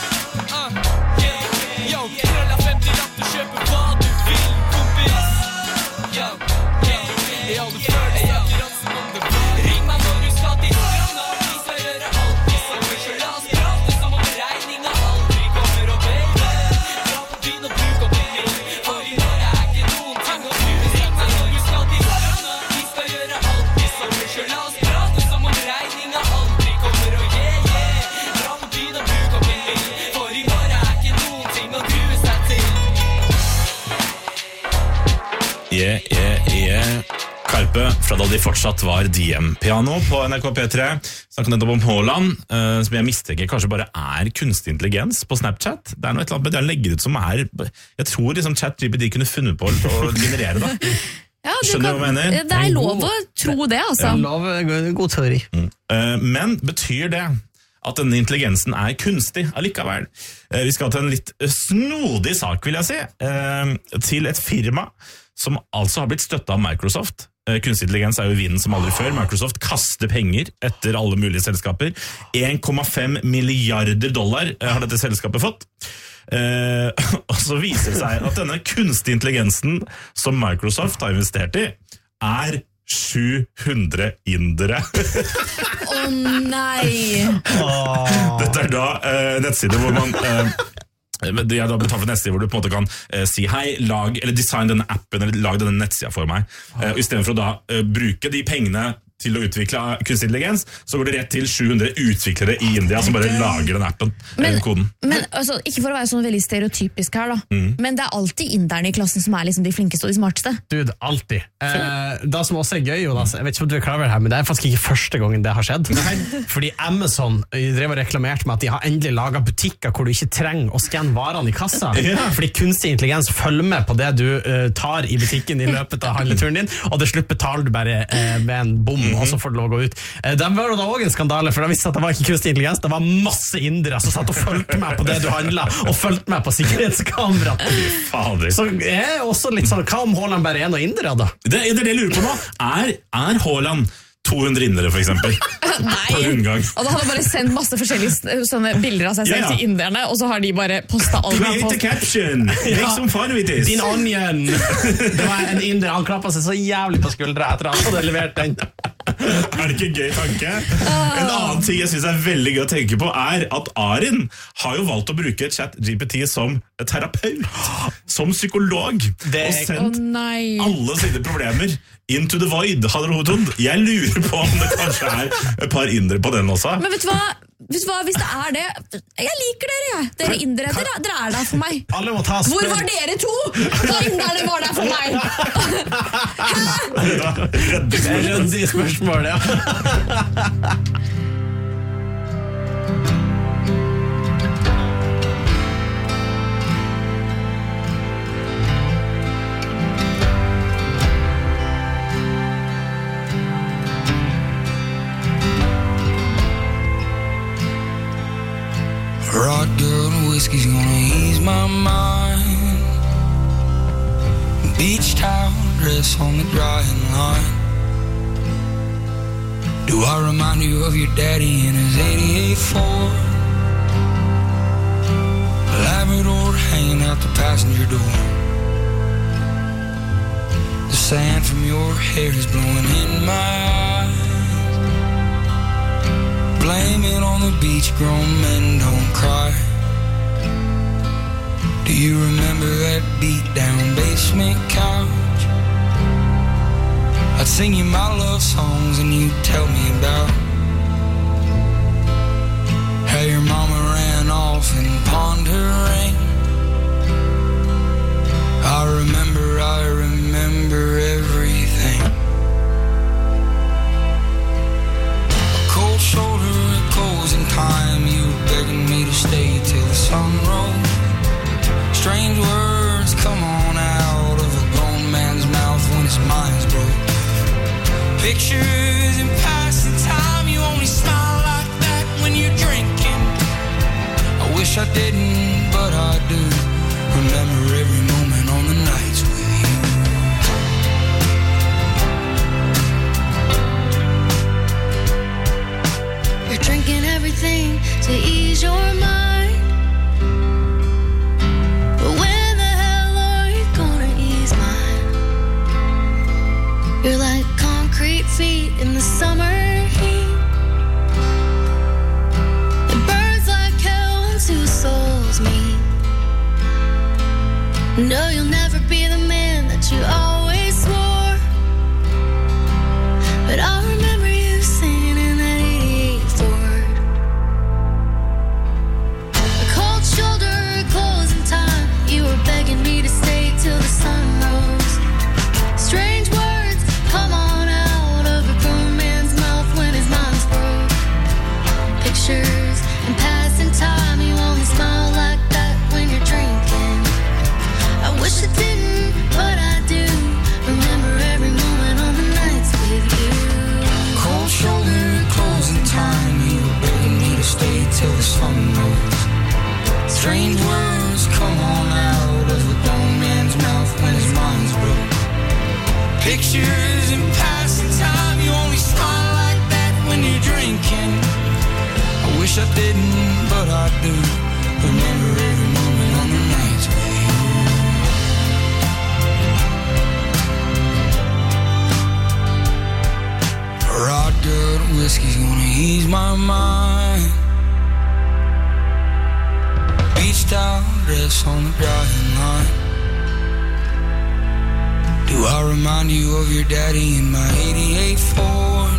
Uh, yeah, yo, krøll av femti-lapp til å kjøpe hva du vil, kompis. Yo, yeah, yo, det føles akkurat som om det var. Ring meg når du skal til stranda. Vi skal gjøre alt i sommer, så la oss prate som om regninga aldri kommer. Og baby, dra på byen og bruk opp en mill, for i morgen er ikke noen ting å grue. Ring meg når du skal til stranda. Vi skal gjøre alt i sommer, så la oss prate som om regninga aldri kommer. Og yeah, yeah, dra på byen og bruk opp en mill, for i morgen er ikke noen ting å grue seg til. Yeah, yeah, yeah. Karpe, fra da de fortsatt var D M-piano på N R K P tre. Snakket nettopp om Haaland, uh, som jeg mistenker kanskje bare er kunstig intelligens på Snapchat. Det er noe et eller annet med det han legger ut som er... Jeg tror liksom ChatGPT kunne funnet på å generere det. Ja, Skjønner du hva jeg mener? Det er lov å tro det, altså. Ja, lov, god teori. Mm. Uh, men betyr det at denne intelligensen er kunstig allikevel. Vi skal til en litt snodig sak, vil jeg si, til et firma som altså har blitt støttet av Microsoft. Kunstig intelligens er jo vinden som aldri før. Microsoft kaster penger etter alle mulige selskaper. en komma fem milliarder dollar har dette selskapet fått. Og så viser det seg at denne kunstig intelligensen som Microsoft har investert i, er sju hundre indere. Åh oh, nei! Dette er da uh, nettsider hvor man uh, de er da betalt for nettsider hvor du på en måte kan uh, si hei, lag, eller design denne appen eller lag denne nettsida for meg. Uh, I stedet for å da uh, bruke de pengene til å utvikle kunstig intelligens, så går det rett til sju hundre utviklere I India som bare lager den appen, men, koden. Men altså, ikke for å være sånn veldig stereotypisk her da, mm. men det er alltid inderne I klassen som er liksom de flinkeste og de smarteste. Dude, alltid. Eh, det som også er gøy, Jonas, jeg vet ikke om du er klar over det her, men det er faktisk ikke første gangen det har skjedd. Fordi Amazon drev og reklamerte med at de har endelig laget butikker hvor du ikke trenger å skanne varene I kassa. Ja. Fordi kunstig intelligens følger med på det du uh, tar I butikken I løpet av handleturen din, og det slutt betaler du bare uh, med en bom, og så får du lov å gå ut. Det var jo da også en skandale, for da visste at det var ikke kunstig intelligens, det var masse indere som satt og følte med på det du handlet, og følte med på sikkerhetskamera. Så jeg er også litt sånn, hva om Haaland bare er noe indere da? Det er det jeg lurer på nå. Er, er Haaland to hundre indere for eksempel? Nei, og da har han bare sendt masse forskjellige sånne bilder av seg selv ja, ja. Til inderne, og så har de bare postet alt. Create a caption! Make ja. Some fun with this! Din onion! Det var en inder, han klappet seg så jævlig på skuldra etter at han hadde levert den. Er det ikke en gøy tanke? En annen ting jeg synes er veldig gøy å tenke på er at Arin har jo valgt å bruke chat G P T som terapeut, som psykolog, det... og sendt oh, alle sine problemer into the void, hadde du hovedtund. Jeg lurer på om det kanskje er et par indere på den også. Men vet du hva? Vet du hva, hvis det er det, jeg liker dere, jeg. Dere indere, dere, dere er der for meg. Alle må ta Hvor var dere to? Da inderne var der for meg. Hæ? Det er røddig spørsmål, ja. Rock good whiskey's gonna ease my mind. Beach towel dress on the drying line. Do I remind you of your daddy in his eighty-eight Ford? Labrador hanging out the passenger door. The sand from your hair is blowing in my eyes. Blame it on the beach, grown men don't cry. Do you remember that beat down basement couch? I'd sing you my love songs and you'd tell me about how your mama ran off and pawned her ring. I remember, I remember everything. Cold shoulder, closing time. You were begging me to stay till the sun rose. Strange words come on out of a grown man's mouth when his mind's broke. Pictures in passing time. You only smile like that when you're drinking. I wish I didn't, but I do. Remember every moment on the nights with you. You're drinking everything to ease your mind. But when the hell are you gonna ease mine? You're like concrete feet in the summer heat. It burns like hell when two souls meet. No, you'll never be the man that you always swore. But I remember you singing in that eighty-eight Ford. A cold shoulder, closing time. You were begging me to stay till the sun rose. Strange words come on out of a grown man's mouth when his mind's broke. Pictures and passing time. You only smile like that when you're drinking. I wish that whiskey's gonna ease my mind. Beach towel dress on the drying line. Do I remind you of your daddy in my eighty-eight Ford?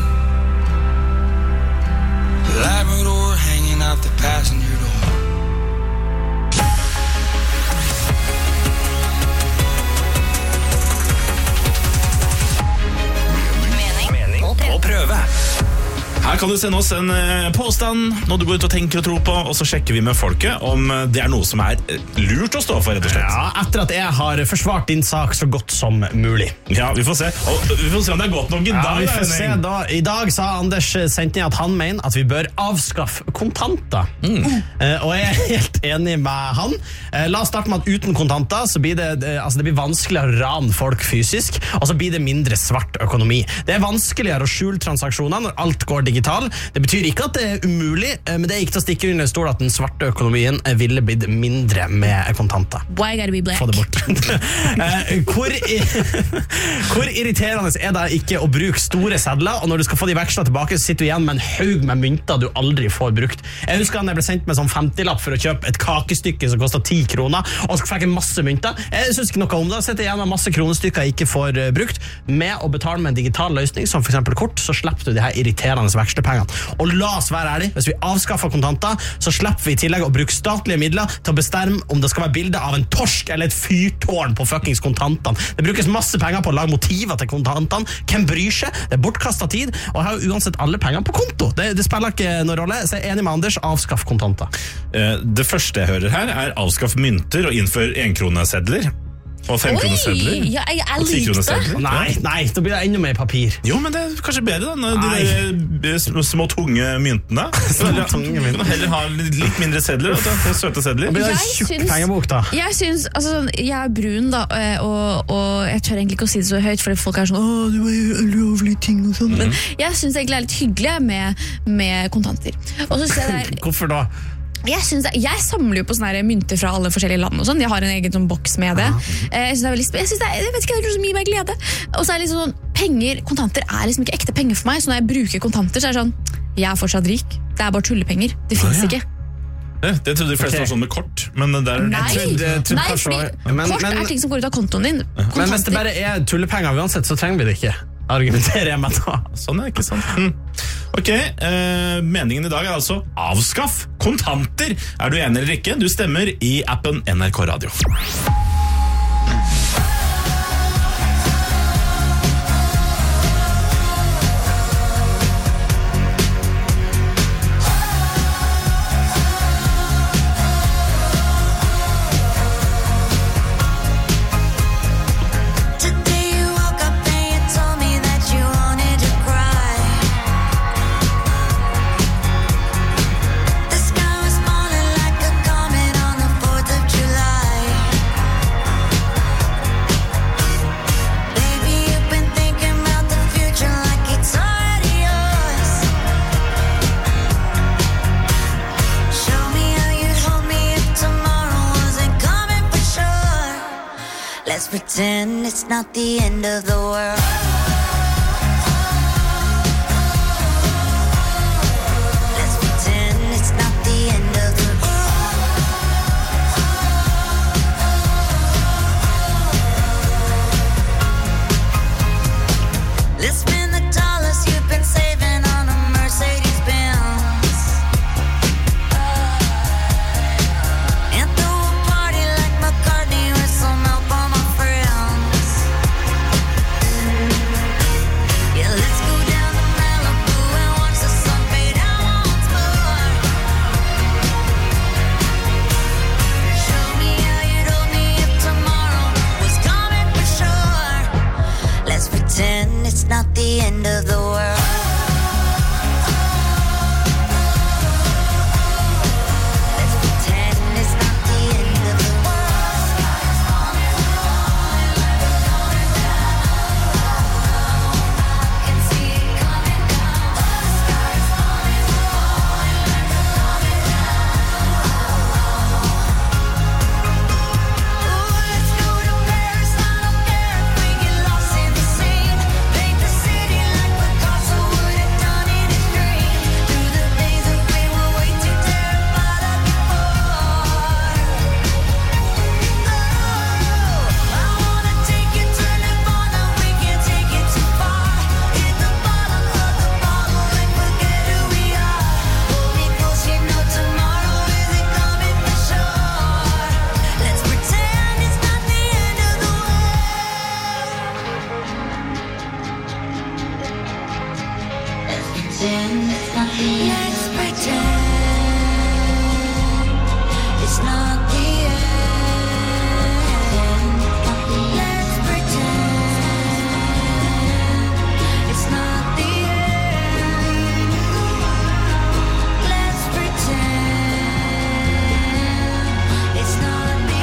Labrador hanging out the passenger door. Å prøve. Her kan du sende oss en påstand, noe du går ut og tenker og tror på, og så sjekker vi med folket om det er noe som er lurt å stå for, rett og slett. Ja, etter at jeg har forsvart din sak så godt som mulig. Ja, vi får se. Og vi får se om det er godt nok i dag. Ja, vi får se da. I dag sa Anders sendt ned at han mener at vi bør avskaffe kontanter. Mm. Uh, og jeg er helt enig med han. Uh, la oss starte med at uten kontanter så blir det, uh, altså det blir vanskeligere å rane folk fysisk, og så blir det mindre svart økonomi. Det er vanskeligere å skjule transaksjoner når alt går digital. Det betyr ikke at det er umulig, men det er ikke til å stikke under stol at den svarte økonomien ville blitt mindre med kontanter. Why gotta be black? Få det bort. hvor, hvor irriterende er det ikke å bruke store sedler, og når du skal få de veksler tilbake, så sitter du igjen med en haug med mynter du aldri får brukt. Jeg husker at jeg ble sendt med sånn femti-lapp for å kjøpe et kakestykke som kostet ti kroner, og så fikk jeg masse mynter. Jeg synes ikke noe om det. Jeg sitter igjen med masse kronestykker jeg ikke får brukt. Med å betale med en digital løsning, som for eksempel kort, så slipper du de her irriterende vekslepengene. Og la oss være ærlig, hvis vi avskaffer kontanter, så slipper vi i tillegg å bruke statlige midler til å bestemme om det skal være bilde av en torsk eller et fyrtårn på fuckings kontantene. Det brukes masse penger på å lage motiver til kontantene. Hvem bryr seg? Det er bortkastet tid, og jeg har jo uansett alle pengene på konto. Det, det spiller ikke noen rolle, så jeg er enig med Anders, avskaff kontanter. Det første jeg hører her er avskaff mynter og innfør enkronesedler. Og femkronesedler. Oi, ja, jeg, jeg likte det. Nei, nei, da blir det enda mer papir. Jo, men det er kanskje bedre da, de der små tunge myntene. Små tunge myntene. Du kan heller ha litt mindre sedler, søte sedler. Det blir en tjukk pengebok da. Jeg synes, altså, jeg er brun da, og, og jeg tør egentlig ikke å si det så høyt, fordi folk er sånn, åh, det var jo lovlige ting og sånt. Men jeg synes egentlig det er litt hyggelig med, med kontanter. Og så ser jeg der, hvorfor da? Jeg, synes det, jeg samler jo på sånne her mynter fra alle forskjellige land og sånn. Jeg har en egen sånn boks med det. Jeg synes det er veldig jeg synes det er, jeg vet ikke, det er så mye mer glede. Og så er det liksom sånn, penger, kontanter er liksom ikke ekte penger for meg. Så når jeg bruker kontanter, så er det sånn, jeg er fortsatt rik. Det er bare tullepenger. Det finnes ah, ja. ikke. Det, det trodde de fleste okay. var sånn med kort. Men der, nei, jeg trodde, jeg trodde nei fordi men, kort men, er ting som går ut av kontoen din. Kontanter. Men hvis det bare er tullepenger uansett, så trenger vi det ikke. Argumenterer jeg med da. Sånn er det ikke sant. Hm. Ok, eh, meningen i dag er altså avskaff kontanter. Er du enig eller ikke? Du stemmer i appen N R K Radio. Pretend it's not the end of the world. Let's pretend it's not the end of the world. Let's spend the dollars you've been saving on a Mercedes Benz. And throw a party like McCartney with some help on my friends. pretend it's nothing. Let's pretend it's not the end. Let's pretend it's not the end. Let's pretend it's not the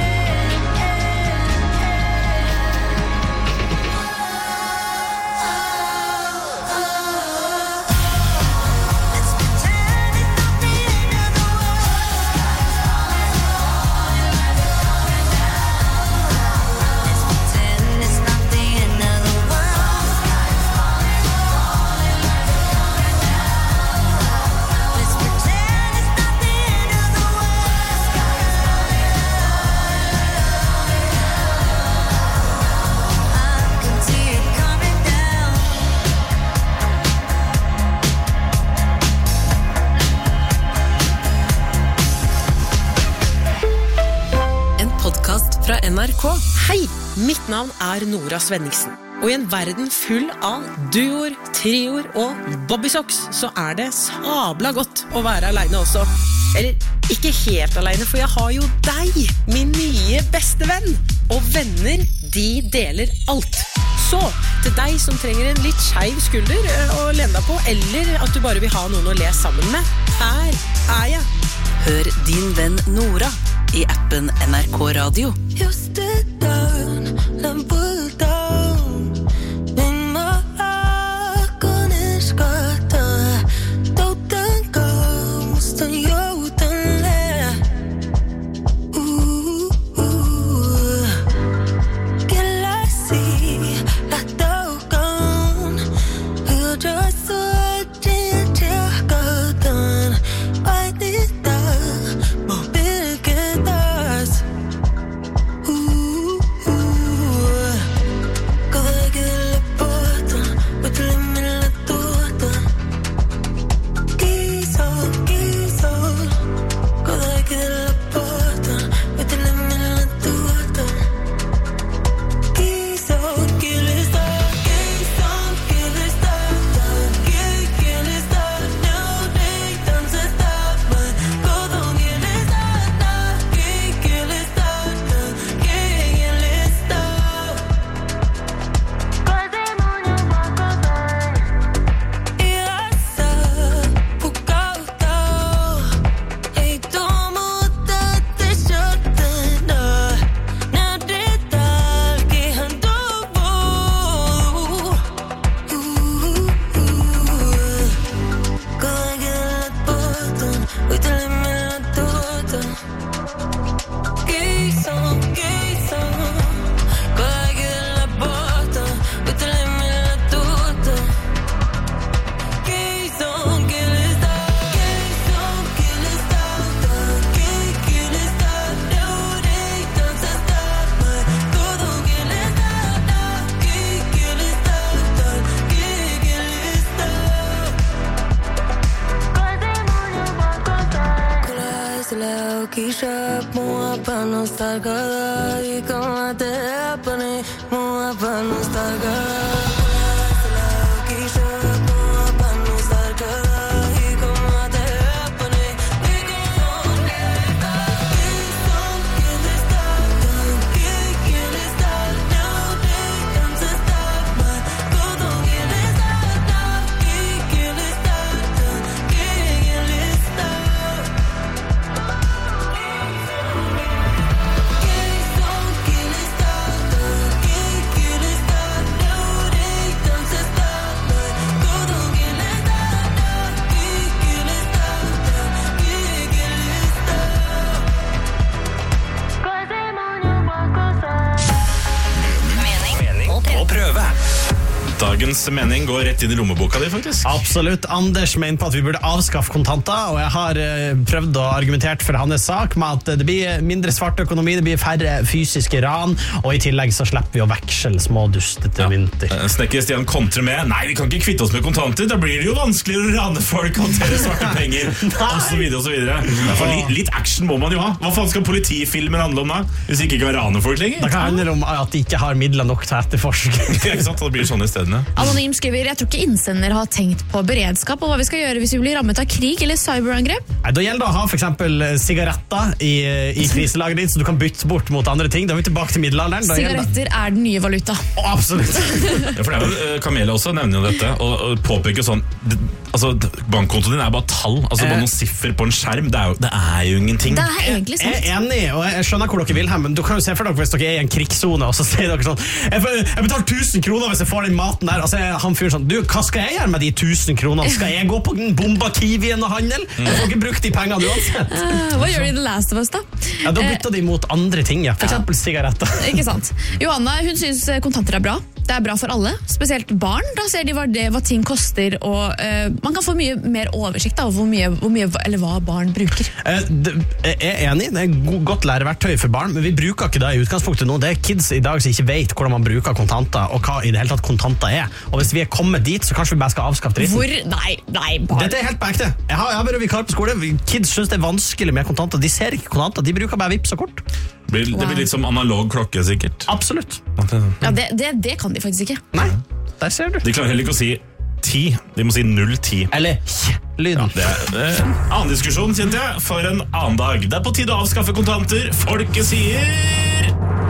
fra N R K. Hei, mitt navn er Nora Svenningsen. Og i en verden full av duoer, trioer og bobbysocks, så er det sabla godt å være alene også. Eller ikke helt alene, for jeg har jo deg, min nye beste venn. Og venner, de deler alt. Så, til deg som trenger en litt skeiv skulder å lene deg på, eller at du bare vil ha noen å le sammen med, her er jeg. Hør din venn Nora i appen N R K Radio. You stood down and pulled down in my agoniskata. Doten komst og jorden le. Ooh, ooh. Can I see that doggone? You just what you took done. I did that, but big it does. Ooh, ooh. Cada que le porta, with limit la torta. Quiso, quiso. Cada que le porta, with limit la torta. Quiso, que le está, quiso, que le está, que que le está, no they don't stop, but go down que le está, que que le está, que que le está. Irasa, fukauta, ei tomo tätä shotana, nähdetään kehän tovo. Kaikella pohtan, uittelemalla tuota. Keison, keison, kaikella pohtan, uittelemalla tuota. Keison, kielistä, keison, kielistä, kielistä, noudetaan sä staamaan. Kodon kielistä, kielistä, kielistä. Kulaisille auki shop, mua panostaa kada, ikalla teepani, mua panostaa kada. Kulaisille auki shop, mua panostaa kada, ikalla teepani, ikalla teepani. Keison, kielistä, kielistä, noudetaan sä staamaan. Kodon kielistä, kielistä, kielistä. Keison, kielistä, kielistä, noudetaan sä staamaan. Kodon kielistä, kielistä, Mening på prøve. Dagens mening går rett inn i lommeboka di, faktisk. Absolutt. Anders mener på at vi burde avskaffe kontanter, og jeg har eh, prøvd å argumentert for hans sak med at det blir mindre svart økonomi, det blir færre fysiske ran, og i tillegg så slipper vi å veksle små dustete mynter. Eh, Snekker Stian kontrer med Nei, vi kan ikke kvitte oss med kontanter. Da blir det jo vanskeligere å rane folk, håndtere svarte penger og så videre og så videre. For litt, litt action må man jo ha. Hva faen skal politifilmen handle om da? Hvis ikke kan rane folk lenger? Det kan handle om at de ikke har midler nok til å etterforske. Ikke sant? Da blir det sånn i stedene. Anonym skriver, jeg tror ikke innsender har tenkt på beredskap og hva vi skal gjøre hvis vi blir rammet av krig eller cyberangrep. Nei, da gjelder det å ha for eksempel sigaretter i, i kriselageret ditt, så du kan bytte bort mot andre ting. Da er vi tilbake til middelalderen. Da Sigaretter er den nye valuta. Å, absolutt. Ja, for det er jo, Kamela også nevner jo dette, og, og påpeker sånn, det, altså bankkontoen din er bare tall, altså bare noen siffer på en skjerm, det er jo, det er jo ingenting. Det er egentlig sant. Jeg er enig, og jeg skjønner hvor dere vil her, men du kan jo se for dere hvis dere er i en krigszone, og så sier dere sånn, jeg, jeg betaler tusen kroner hvis jeg får den maten der, altså jeg, han fyrer sånn, du, hva skal jeg gjøre med de tusen kronene? Skal jeg gå på den bomba Kiwien og handel? Jeg får ikke brukt de pengene uansett. Uh, hva gjør de i The Last of Us da? Ja, da bytter de mot andre ting, ja. For eksempel sigaretter. Ikke sant. Johanna, hun synes kontanter er bra. Det er bra for alle, spesielt barn. Da ser de hva, det, hva ting koster, og uh, man kan få mye mer oversikt av hvor mye, hvor mye eller hva barn bruker. Uh, det, jeg er enig, det er go- godt læreverktøy for barn, men vi bruker ikke det i utgangspunktet nå. Det er kids i dag som ikke vet hvordan man bruker kontanter, og hva i det hele tatt kontanter er. Og hvis vi er kommet dit, så kanskje vi bare skal avskaffe dritten. Hvor? Nei, nei, barn. Dette er helt på ekte. Jeg har, jeg har vært vikar på skole. Kids synes det er vanskelig med kontanter. De ser ikke kontanter, de bruker bare vips og kort. Det blir, det blir litt som analog klokke, sikkert. Absolutt. Ja, det, det, det kan de faktisk ikke. Nei, der ser du. De klarer heller ikke å si ti, de må si null ti. Eller lyden. Ja, det er, det er en annen diskusjon, kjente jeg, for en annen dag. Det er på tide å avskaffe kontanter. Folket sier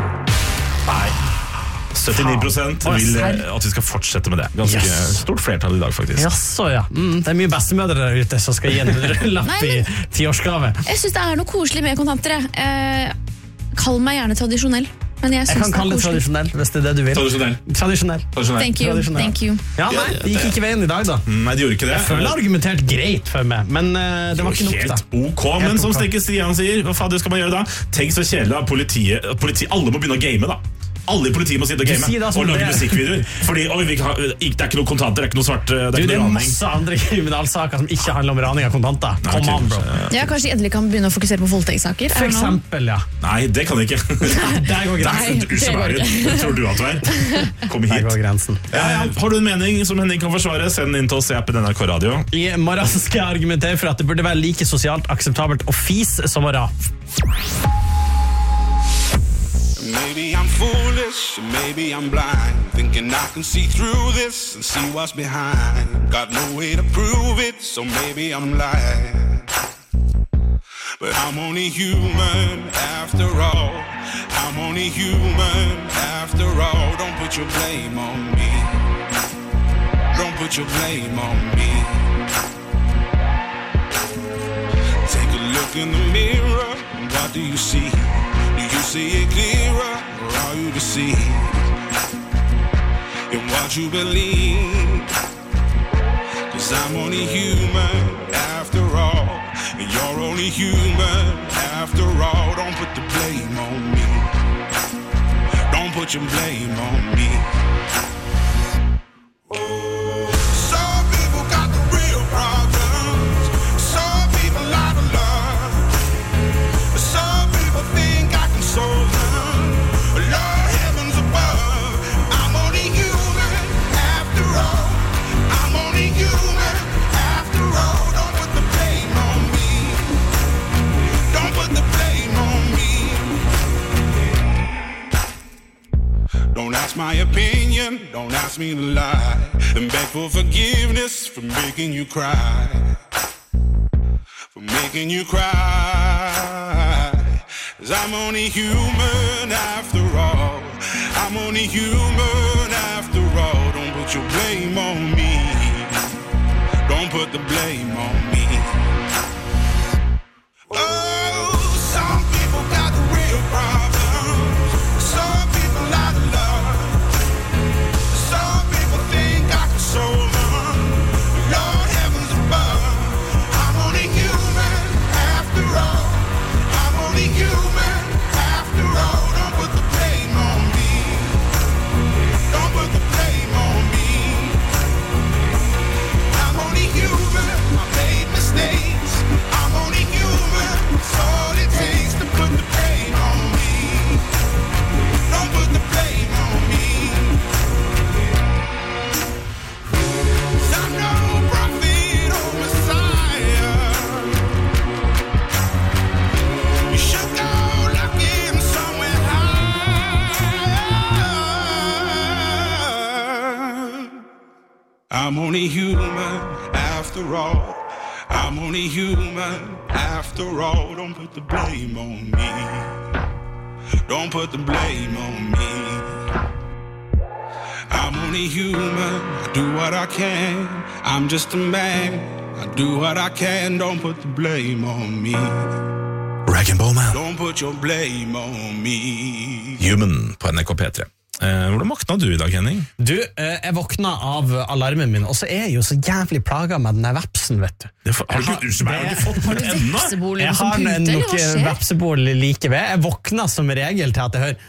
nei. syttini prosent vil at vi skal fortsette med det. Ganske yes. Stort flertall i dag, faktisk. Jaså, ja. Mm, det er mye bestemødre der ute som skal gi en lapp i tiårsgave. Jeg synes det er noe koselig med kontanter. Eh, kall meg gjerne tradisjonell. Men jeg, jeg kan kalle det tradisjonell, hvis det er det du vil. Tradisjonell. Tradisjonell. Tradisjonell. Thank you. Tradisjonell. Thank you. Ja, nei, det gikk ikke veien i dag da. Nei, det gjorde ikke det. Jeg føler argumentert greit for meg, men uh, det var ikke nok da. Helt ok, men som Stekke Stian sier, hva faen skal man gjøre da? Tenk så kjedelig at politiet, politi, alle må begynne å game da. Alle i politiet må sitte og game og lage musikkvideoer. Fordi oi, vi kan, det er ikke noe kontanter, det er ikke noe svart, det er du, ikke det noe er raning. masse andre kriminalsaker som ikke handler om raning av kontanter. Nei, Come on, okay. bro. Ja, kanskje endelig kan begynne å fokusere på voldtektssaker. For eksempel, ja. Nei, det kan jeg ikke. Der går grensen. Nei, usvaret. Tror du at du er? Kom hit. Der går grensen. Ja, ja. Har du en mening som Henning kan forsvare? Send inn til oss i appen N R K Radio. I morgen skal jeg argumentere for at det burde være like sosialt akseptabelt å fise som å rap. Maybe I'm foolish, maybe I'm blind, thinking I can see through this and see what's behind. Got no way to prove it, so maybe I'm lying. But I'm only human after all. I'm only human after all. Don't put your blame on me. Don't put your blame on me. Take a look in the mirror, what do you see? Do you see it clearer, or are you deceived in what you believe? 'Cause I'm only human after all, and you're only human after all. Don't put the blame on me. Don't put your blame on me. Some people got the real problems. Some people out of love. Some people think I can solve them. Lord, heavens above, I'm only human after all. I'm only human after all. Don't put the blame on me. Don't put the blame on me. Don't ask my opinion, don't ask me to lie, and beg for forgiveness for making you cry, for making you cry. 'Cause I'm only human after all. I'm only human after all. Don't put your blame on me. Don't put the blame on me. Oh, some people got the real problems. Some people out of love. Some people think I can solve them. Lord, heavens above, I'm only human after all. I'm only human after all. Don't put the blame on me. Don't put the blame on me. I'm only human. I made mistakes. only human after all. I'm only human after all. Don't put the blame on me. Don't put the blame on me. I'm only human. I do what I can. I'm just a man. I do what I can. Don't put the blame on me. Rag and Bowman. Don't put your blame on me. Human på N R K P tre. Eh, hvordan våkna du i dag, Henning? Du, eh, jeg våkna av alarmen min, og så er jeg jo så jævlig plaget med denne vepsen, vet du. Det har du ikke, unnskyld meg, har du ikke fått Har du ennå? vepsebol Jeg som har pute, eller nok hva skjer? vepsebol like ved. Jeg våkna som regel til at jeg hører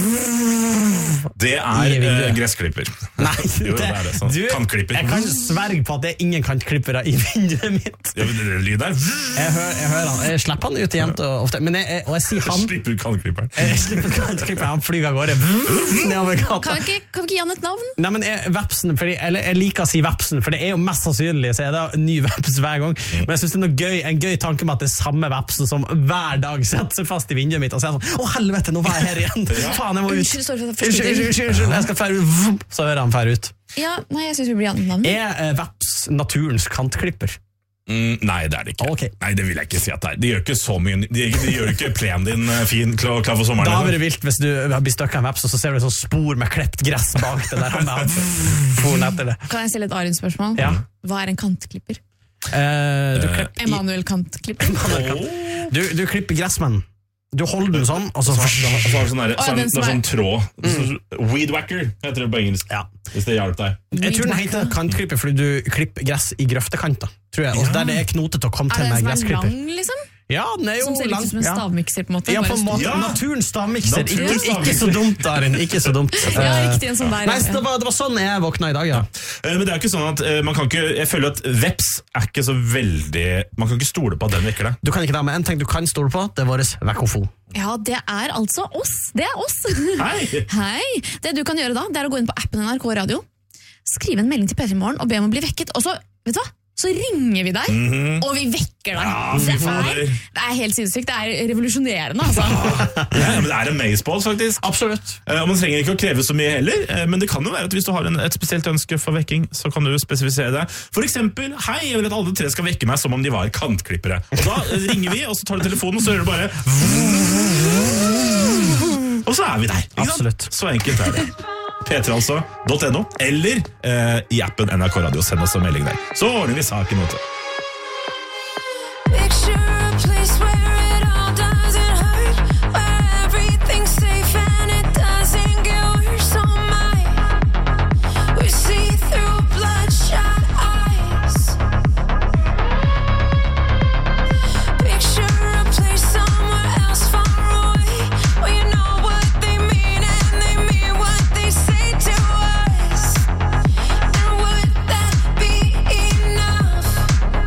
Det er I vinduet. eh, gressklipper. Nei, Jo, det er det, sånn. du, Kantklipper. jeg kan sverge på at det er ingen kantklippere i vinduet mitt. Ja, men det er lyd der. Jeg, hører, jeg, hører han, jeg slipper han ut igjen ofte, men jeg, jeg, og jeg sier han Slipper ut kantklipperen. Jeg slipper kantklipperen, han flyger av gårde nedover gata. Kan vi ikke, kan vi ikke gi han et navn? Nei, men jeg, vepsen, fordi, eller jeg liker å si vepsen, for det er jo mest sannsynlig så er det en ny veps hver gang, men jeg synes det er noe gøy, en gøy tanke med at det er samme vepsen som hver dag setter seg fast i vinduet mitt og sier sånn, å helvete, nå var jeg her igjen, faen, jeg må ut. Unnskyld, sorry for at jeg Unnskyld, forstyrrer. unnskyld, unnskyld, jeg skal fære ut, så hører han fære ut. Ja, nei, jeg synes vi blir annet navn. Er eh, veps naturens kantklipper? Mm, nei, det er det ikke. Ok. Nei, det vil jeg ikke si at det er. De gjør ikke så mye. De, de gjør ikke plenen din eh, fin, klar, klar for Da sommeren. blir det vilt hvis du blir støkket av en veps, og så ser du et sånn spor med klept gress bak det der. Han er foren etter det. Kan jeg stille et Arjen-spørsmål? Ja. Hva er en kantklipper? Eh, du, klipper, Emanuel kantklipper? du, du klipper gressmenn. Du holder den sånn, og så Så har du sånn, der, Å, ja, sånn, den det som er sånn er- tråd. Så- Weed whacker heter det på engelsk. Ja. Hvis det hjelper deg. Jeg tror den heter kantklipper fordi du klipper gress i grøftekanter, tror jeg. Og der det er knotet å komme Er til det med en som er gressklipper. lang, liksom? Ja, den er jo Som ser litt lang. ut som en ja. stavmikser, på en måte? Ja, på Bare en måte. Ja. Naturens stavmikser. Ikke, Naturens ikke stavmikser. så dumt, Arin. Ikke så dumt. Ja, riktig, en sånn der, Nei, ja. så det, var, det var sånn jeg våkna i dag, ja. Eh, Men det er jo ikke sånn at eh, man kan ikke, jeg føler at veps er ikke så veldig, man kan ikke stole på at den vekker deg. Du kan ikke da, men en ting du kan stole på, det er våres vekkofon. Ja, det er altså oss. Det er oss. Hei! Hei. Det du kan gjøre da, det er å gå inn på appen N R K Radio, skrive en melding til P tre Morgen og be om å bli vekket, og så, vet du hva? Så ringer vi deg, Mhm. og vi vekker deg. Ja, det, fy er, fader. det er helt sinnssykt. Det er revolusjonerende, altså. Ja, men det er amazeballs, faktisk. Absolutt. Eh, og man trenger ikke å kreve så mye heller, eh, men det kan jo være at hvis du har en, et spesielt ønske for vekking, så kan du spesifisere det. For eksempel, hei, jeg vil at alle tre skal vekke meg som om de var kantklippere. Og da eh, ringer vi, og så tar du telefonen, og så gjør du bare og så er vi der. Ikke sant? Absolutt. Så enkelt er det. P tre altså, .no, eller eh, i appen N R K Radio. Send oss en melding der. Så ordner vi saken. Vet du. Picture a place where it all doesn't hurt, where everything's safe and it doesn't get worse. Oh my, we see through bloodshot eyes. Picture a place somewhere else far away, where you know what they mean and they mean what they say to us. And would that be enough?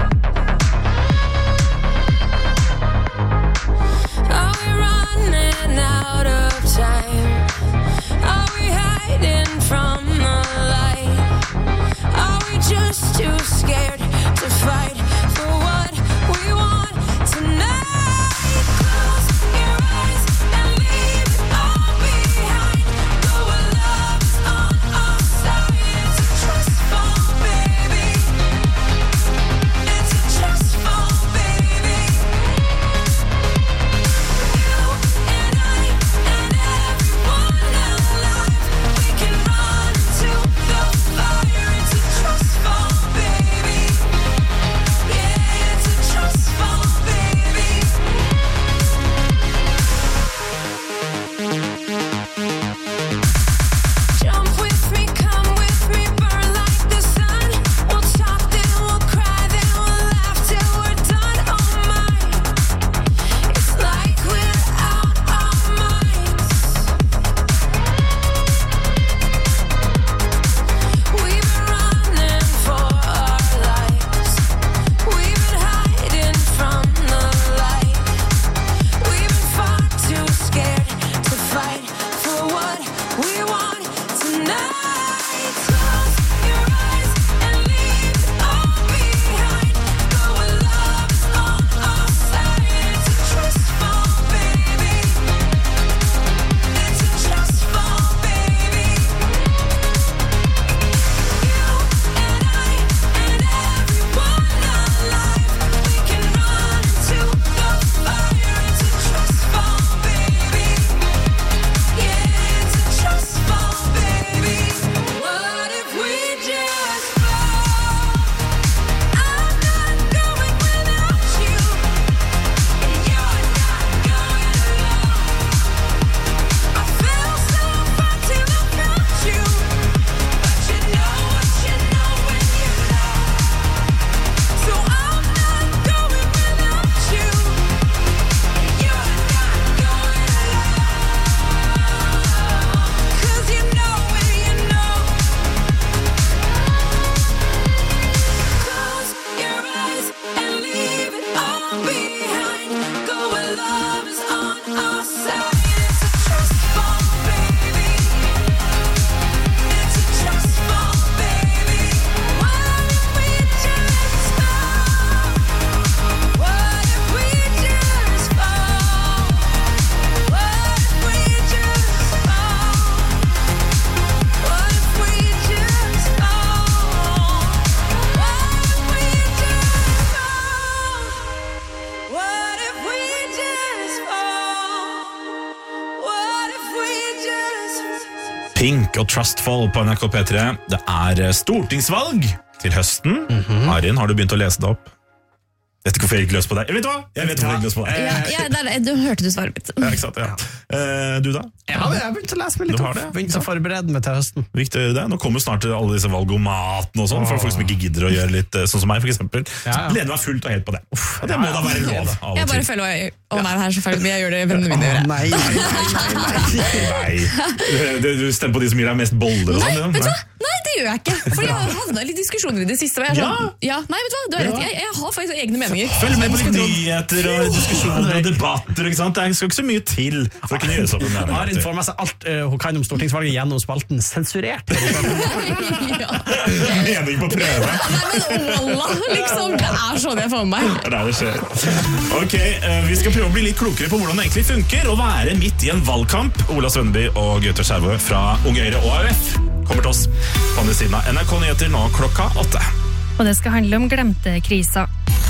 Pink og Trustful på N R K P tre. Det er stortingsvalg til høsten. Mm-hmm. Arin, har du begynt å lese det opp? Vet ikke hvorfor jeg gikk løs på deg. Jeg vet hva? Jeg vet hvorfor jeg gikk løs på deg. Ja, ja, det er, du hørte du svaret mitt. Ja, ikke sant, ja. Uh, du da? Ja, jeg har begynt å lese meg litt opp. Begynt å forberede meg til høsten. Viktig å gjøre det. Nå kommer snart alle disse valgomatene og sånn, for folk som ikke gidder å gjøre litt sånn som meg, for eksempel. Ja, ja. Leder meg fullt og helt på det. Uff, det må da være lov. Jeg bare føler å Å nei, det er så feil, men jeg gjør det vennene mine gjør. Nei, nei, nei, nei. Du, du stemmer på de som gir deg mest boller og sånn? Nei, vet du hva? Nei, det gjør jeg ikke. For jeg har havnet litt diskusjoner i det siste. Jeg, sånn, ja. Nei, vet du hva? Du har rett. Jeg, jeg har faktisk egne meninger. Følg med på nyheter og diskusjoner og debatter, ikke sant? Det skal ikke så mye til for å kunne gjøre sånn. Arin får med seg alt uh, hun kan om stortingsvalget gjennom spalten sensurert. Ja. Mening på prøve. Nei, men wallah, liksom. Det er sånn jeg får med meg. Det er det skjer. Ok, uh, vi skal prøve å bli litt klokere på hvordan det egentlig funker å være midt i en valgkamp. Ola Svenneby og Gaute Skjervø fra Unge Høyre og A U F kommer til oss på andre siden av N R K Nyheter nå klokka åtte. Og det skal handle om glemte kriser.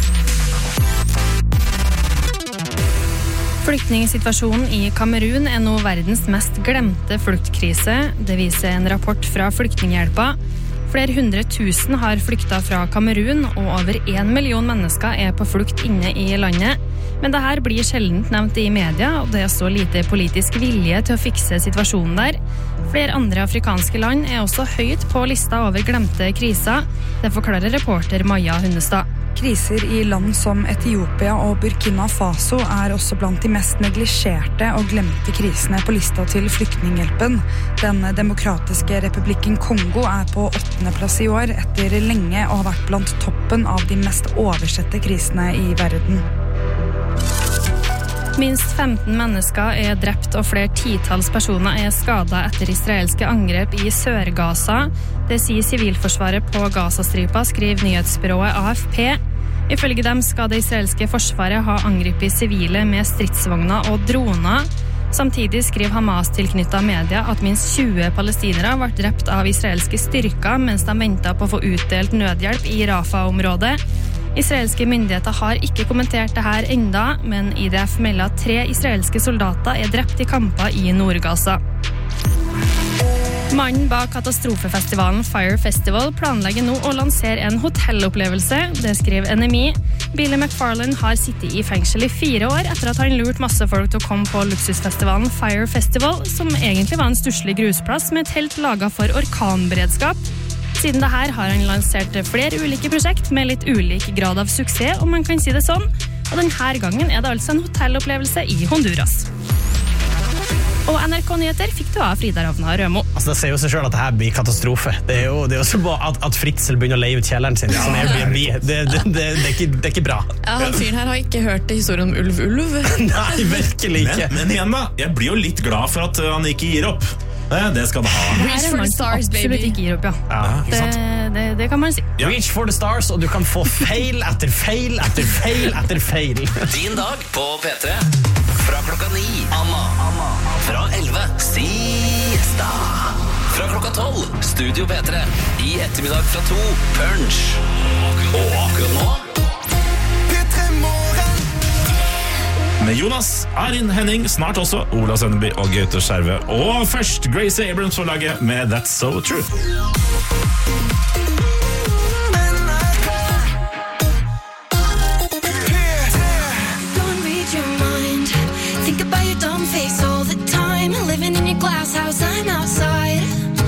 Flyktningsituasjonen i Kamerun er nå verdens mest glemte fluktkrise. Det viser en rapport fra Flyktninghjelpa. Flere hundre tusen har flyktet fra Kamerun, og over en million mennesker er på flukt inne i landet. Men dette blir sjeldent nevnt i media, og det er så lite politisk vilje til å fikse situasjonen der. Flere andre afrikanske land er også høyt på lista over glemte kriser. Det forklarer reporter Maja Hundestad. Kriser i land som Etiopia og Burkina Faso er også blant de mest neglisjerte og glemte krisene på lista til Flyktninghjelpen. Den demokratiske republikken Kongo er på åttende plass i år, etter lenge å ha vært blant toppen av de mest oversette krisene i verden. Minst femten mennesker er drept og flere titalls personer er skadet etter israelske angrep i Sør-Gaza. Det sier Sivilforsvaret på Gazastripa, skriver nyhetsbyrået A F P. Ifølge dem skal det israelske forsvaret ha angrepet sivile med stridsvogner og droner. Samtidig skriver Hamas-tilknyttet media at minst tjue palestinere ble drept av israelske styrker mens de ventet på å få utdelt nødhjelp i Rafah-området. Israelske myndigheter har ikke kommentert det her enda, men I D F melder at tre israelske soldater er drept i kamper i Nord-Gaza. Mannen bak katastrofefestivalen Fire Festival planlegger nå å lansere en hotellopplevelse, det skriver N M I. Billy McFarlane har sittet i fengsel i fire år etter at han lurt masse folk til å komme på luksusfestivalen Fire Festival, som egentlig var en stusslig grusplass med et helt laget for orkanberedskap. Siden det her har han lansert flere ulike prosjekt med litt ulik grad av suksess, om man kan si det sånn. Og denne gangen er det altså en hotellopplevelse i Honduras. Og N R K Nyheter fikk du av Frida Ravna Rømo. Altså, det sier jo seg selv at det her blir katastrofe. Det er jo, det er jo så at, at Fritzl begynner å leie ut kjelleren sin som Airbnb. Det, det, det, det, er ikke, det er ikke bra. Ja, han fyren her har ikke hørt historien om Ulv Ulv. Nei, virkelig ikke. Men, men igjen da, jeg blir jo litt glad for at han ikke gir opp. Det, det skal det ha. Reach for the stars, baby. Absolutt ikke gir opp, ja. Ja, ikke sant? Det, det, det kan man si. Ja. Reach for the stars, og du kan få feil etter feil etter feil etter feil. Din dag på P tre. Fra klokka ni, Anna. Anna. Fra elleve, Siesta. Fra klokka tolv, Studio P tre. I ettermiddag fra to, Punch. Og akkurat nå med Jonas, Arin Henning, snart også Ola Svenneby og Gaute Skjervø. Og først Gracie Abrams for laget med That's So True. Don't read your mind. Think about your dumb face all the time. Living in your glass house, I'm outside.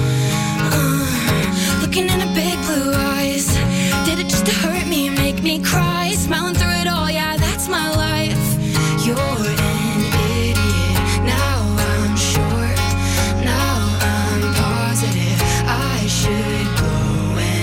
Uh, looking in a big blue eyes. Did it just to hurt me, make me cry? Smiling through it all, yeah, that's my life. You're an idiot. Now I'm sure. Now I'm positive. I should go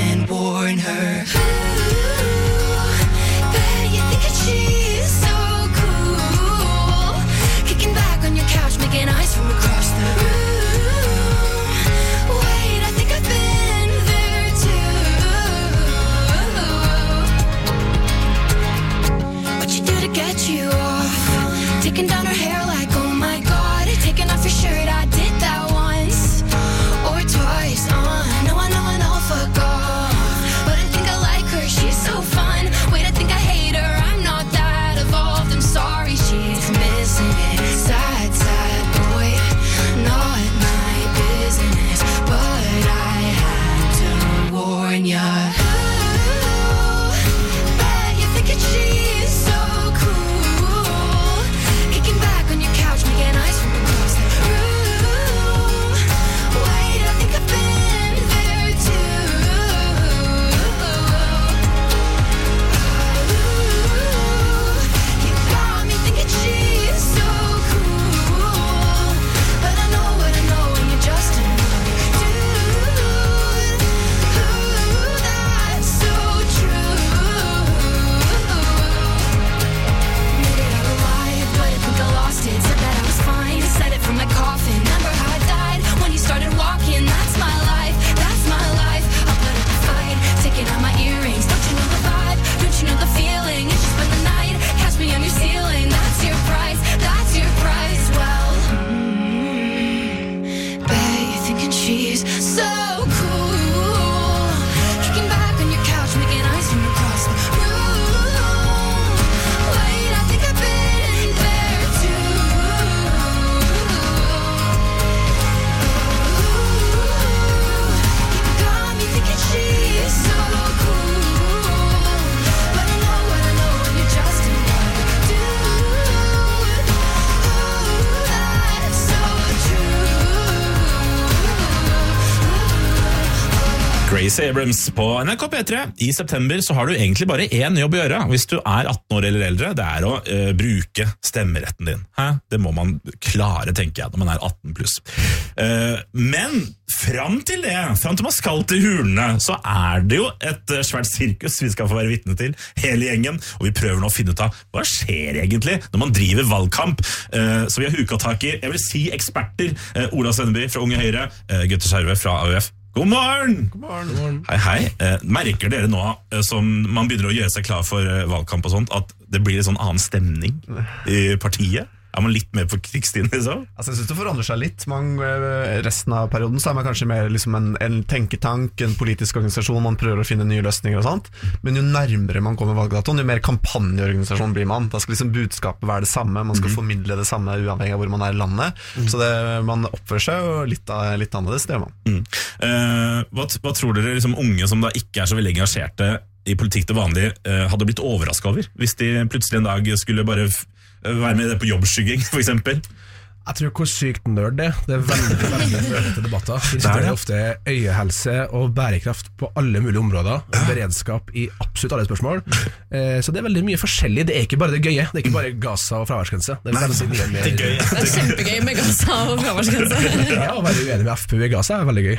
Gracie Abrams på N R K P tre. I september så har du egentlig bare én jobb å gjøre hvis du er atten år eller eldre. Det er å uh, bruke stemmeretten din. Hæ? Det må man klare, tenker jeg, når man er atten pluss. Uh, men fram til det, fram til man skal til hulene, så er det jo et uh, svært sirkus vi skal få være vitne til, hele gjengen. Og vi prøver nå å finne ut av hva skjer egentlig når man driver valgkamp. Uh, så vi har huka tak i, jeg vil si eksperter, uh, Ola Svenneby fra Unge Høyre, uh, Gutter Skjerve fra A U F. God morgen! God morgen, god morgen. Hei, hei. Eh, merker dere nå, eh, som man begynner å gjøre seg klar for eh, valgkamp og sånt, at det blir en sånn annen stemning i partiet? Er man litt mer på krigsstien, liksom? Altså, jeg synes det forandrer seg litt. Man, resten av perioden så er man kanskje mer liksom en, en tenketank, en politisk organisasjon, man prøver å finne nye løsninger og sånt. Men jo nærmere man kommer valgdatoen, jo mer kampanjeorganisasjon blir man. Da skal liksom budskapet være det samme, man skal mm. formidle det samme uavhengig av hvor man er i landet. Mm. Så det, man oppfører seg jo litt, litt annerledes, det gjør man. Mm. Uh, hva, hva tror dere liksom, unge som da ikke er så veldig engasjerte i politikk til vanlig, uh, hadde blitt overrasket over hvis de plutselig en dag skulle bare f- være med på jobbskygging, for eksempel? Jeg tror hvor sykt nerd det er. Det er veldig, veldig nerdete debatter. Vi diskuterer ofte øyehelse og bærekraft på alle mulige områder. Beredskap i absolutt alle spørsmål. Eh, så det er veldig mye forskjellig. Det er ikke bare det gøye. Det er ikke bare Gaza og fraværsgrense. Det er veldig mye mer. Det er gøy. Det er kjempegøy med Gaza og fraværsgrense. Ja, å være uenig med F P U i Gaza er veldig gøy.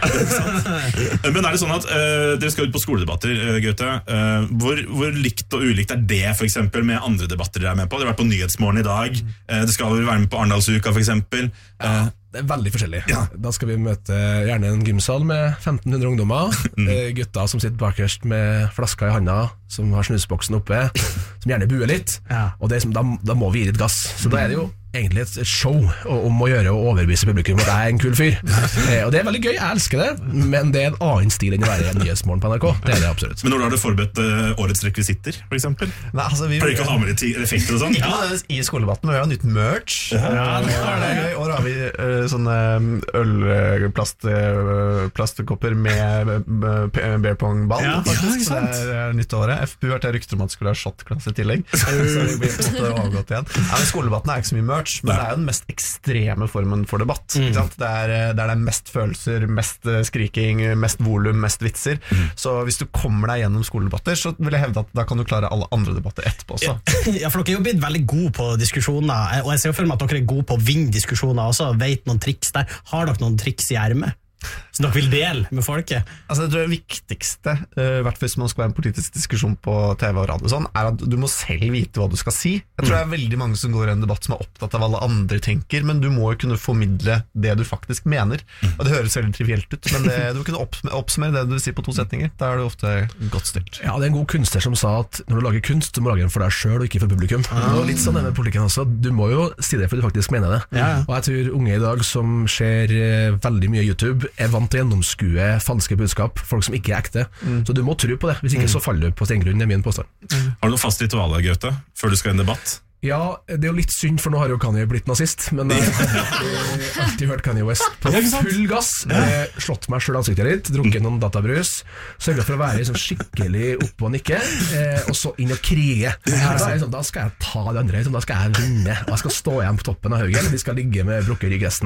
Men er det sånn at uh, dere skal ut på skoledebatter, uh, Gaute? Uh, hvor, hvor likt og ulikt er det for eksempel med andre debatter dere er med på? Dere har vært på Nyhetsmorgen i dag. Uh, det skal være med på Arendalsuka for eksempel. Ja, det er veldig forskjellig. Ja. Da skal vi møte gjerne en gymsal med femten hundre ungdommer. Mm. Gutter som sitter bakerst med flaska i handa, som har snusboksen oppe, som gjerne buer litt. Ja. Og det er som, da, da må vi gi litt gass. Så da er det jo egentlig et show om å gjøre og overbevise publikum at jeg er en kul fyr. eh, og det er veldig gøy, jeg elsker det, men det er en annen stil enn å være en Nyhetsmorgen på N R K. Det er det absolutt. Men når har du forberedt uh, årets rekvisitter, for eksempel? Nei, altså vi Pleier ikke å ha med litt effekter og sånn? Ja, i skoledebatten vi har nytt merch. Ja, det er det gøy. Og da har vi uh, sånne ølplast uh, plastkopper med uh, beer pong-ball, ja, faktisk. Ja, det er nytt året. F P U har til rykter om at det skulle ha shotklasse i tillegg. Så vi blir på en måte overgått igjen. Ja, men skoledebatten er ikke så mye merch, men det er jo den mest ekstreme formen for debatt. Mm. Ikke sant? Det er der det er mest følelser, mest skriking, mest volum, mest vitser. Mm. Så hvis du kommer deg gjennom skoledebatter, så vil jeg hevde at da kan du klare alle andre debatter etterpå også. Ja, for dere er jo blitt veldig gode på diskusjoner, og jeg ser jo for meg at dere er gode på å vinne diskusjoner også, vet noen triks der. Har dere noen triks i ermet som dere vil dele med folket? Altså, jeg tror det viktigste, uh, hvert fall hvis man skal være en politisk diskusjon på T V og radio sånn, er at du må selv vite hva du skal si. Jeg tror mm. det er veldig mange som går i en debatt som er opptatt av hva alle andre tenker, men du må jo kunne formidle det du faktisk mener. Mm. Og det høres veldig trivielt ut, men det, du må kunne opps- oppsummere det du sier på to setninger. Da er det ofte godt stilt. Ja, det er en god kunstner som sa at når du lager kunst, du må lage den for deg selv og ikke for publikum. Ah. Og litt sånn er det med politikken også. Du må jo si det for du faktisk mener det. Ja. Og jeg tror unge i dag som ser uh, veldig mye YouTube, er vant til å gjennomskue falske budskap, folk som ikke er ekte. Mm. Så du må tro på det, hvis ikke mm. så faller du på steingrunn, det er min påstand. Mm. Har du noe fast ritual, Gaute, før du skal i en debatt? Ja, det er jo litt synd, for nå har jo Kanye blitt nazist, men jeg har alltid hørt Kanye West på full gass. Jeg slått meg selv ansiktet litt, drukket noen databrus, sørget for å være sånn skikkelig oppe og nikke, og så inn og krige. Da, sånn, da skal jeg ta det andre, da skal jeg vinne, og jeg skal stå igjen på toppen av haugen, de skal ligge med brukker i resten.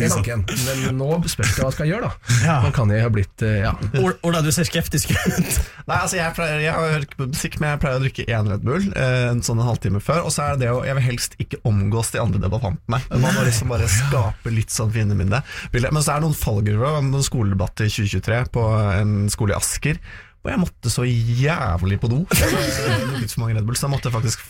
Men nå spørs det hva jeg skal gjøre da. Men Kanye har blitt, ja. Ola, du ser skeptisk ut. Nei, altså jeg, pleier, jeg har hørt på musikk, men jeg pleier å drikke en Red Bull, en sånn en halvtime før, og så er det og jeg vil helst ikke omgås de andre debattantene. Man må liksom bare skape litt sånn fine minne. Men så er det noen fallgruver, en skoledebatt i tjue tjuetre på en skole i Asker, og jeg måtte så jævlig på do. Jeg lukket så mange Red Bull, så jeg måtte faktisk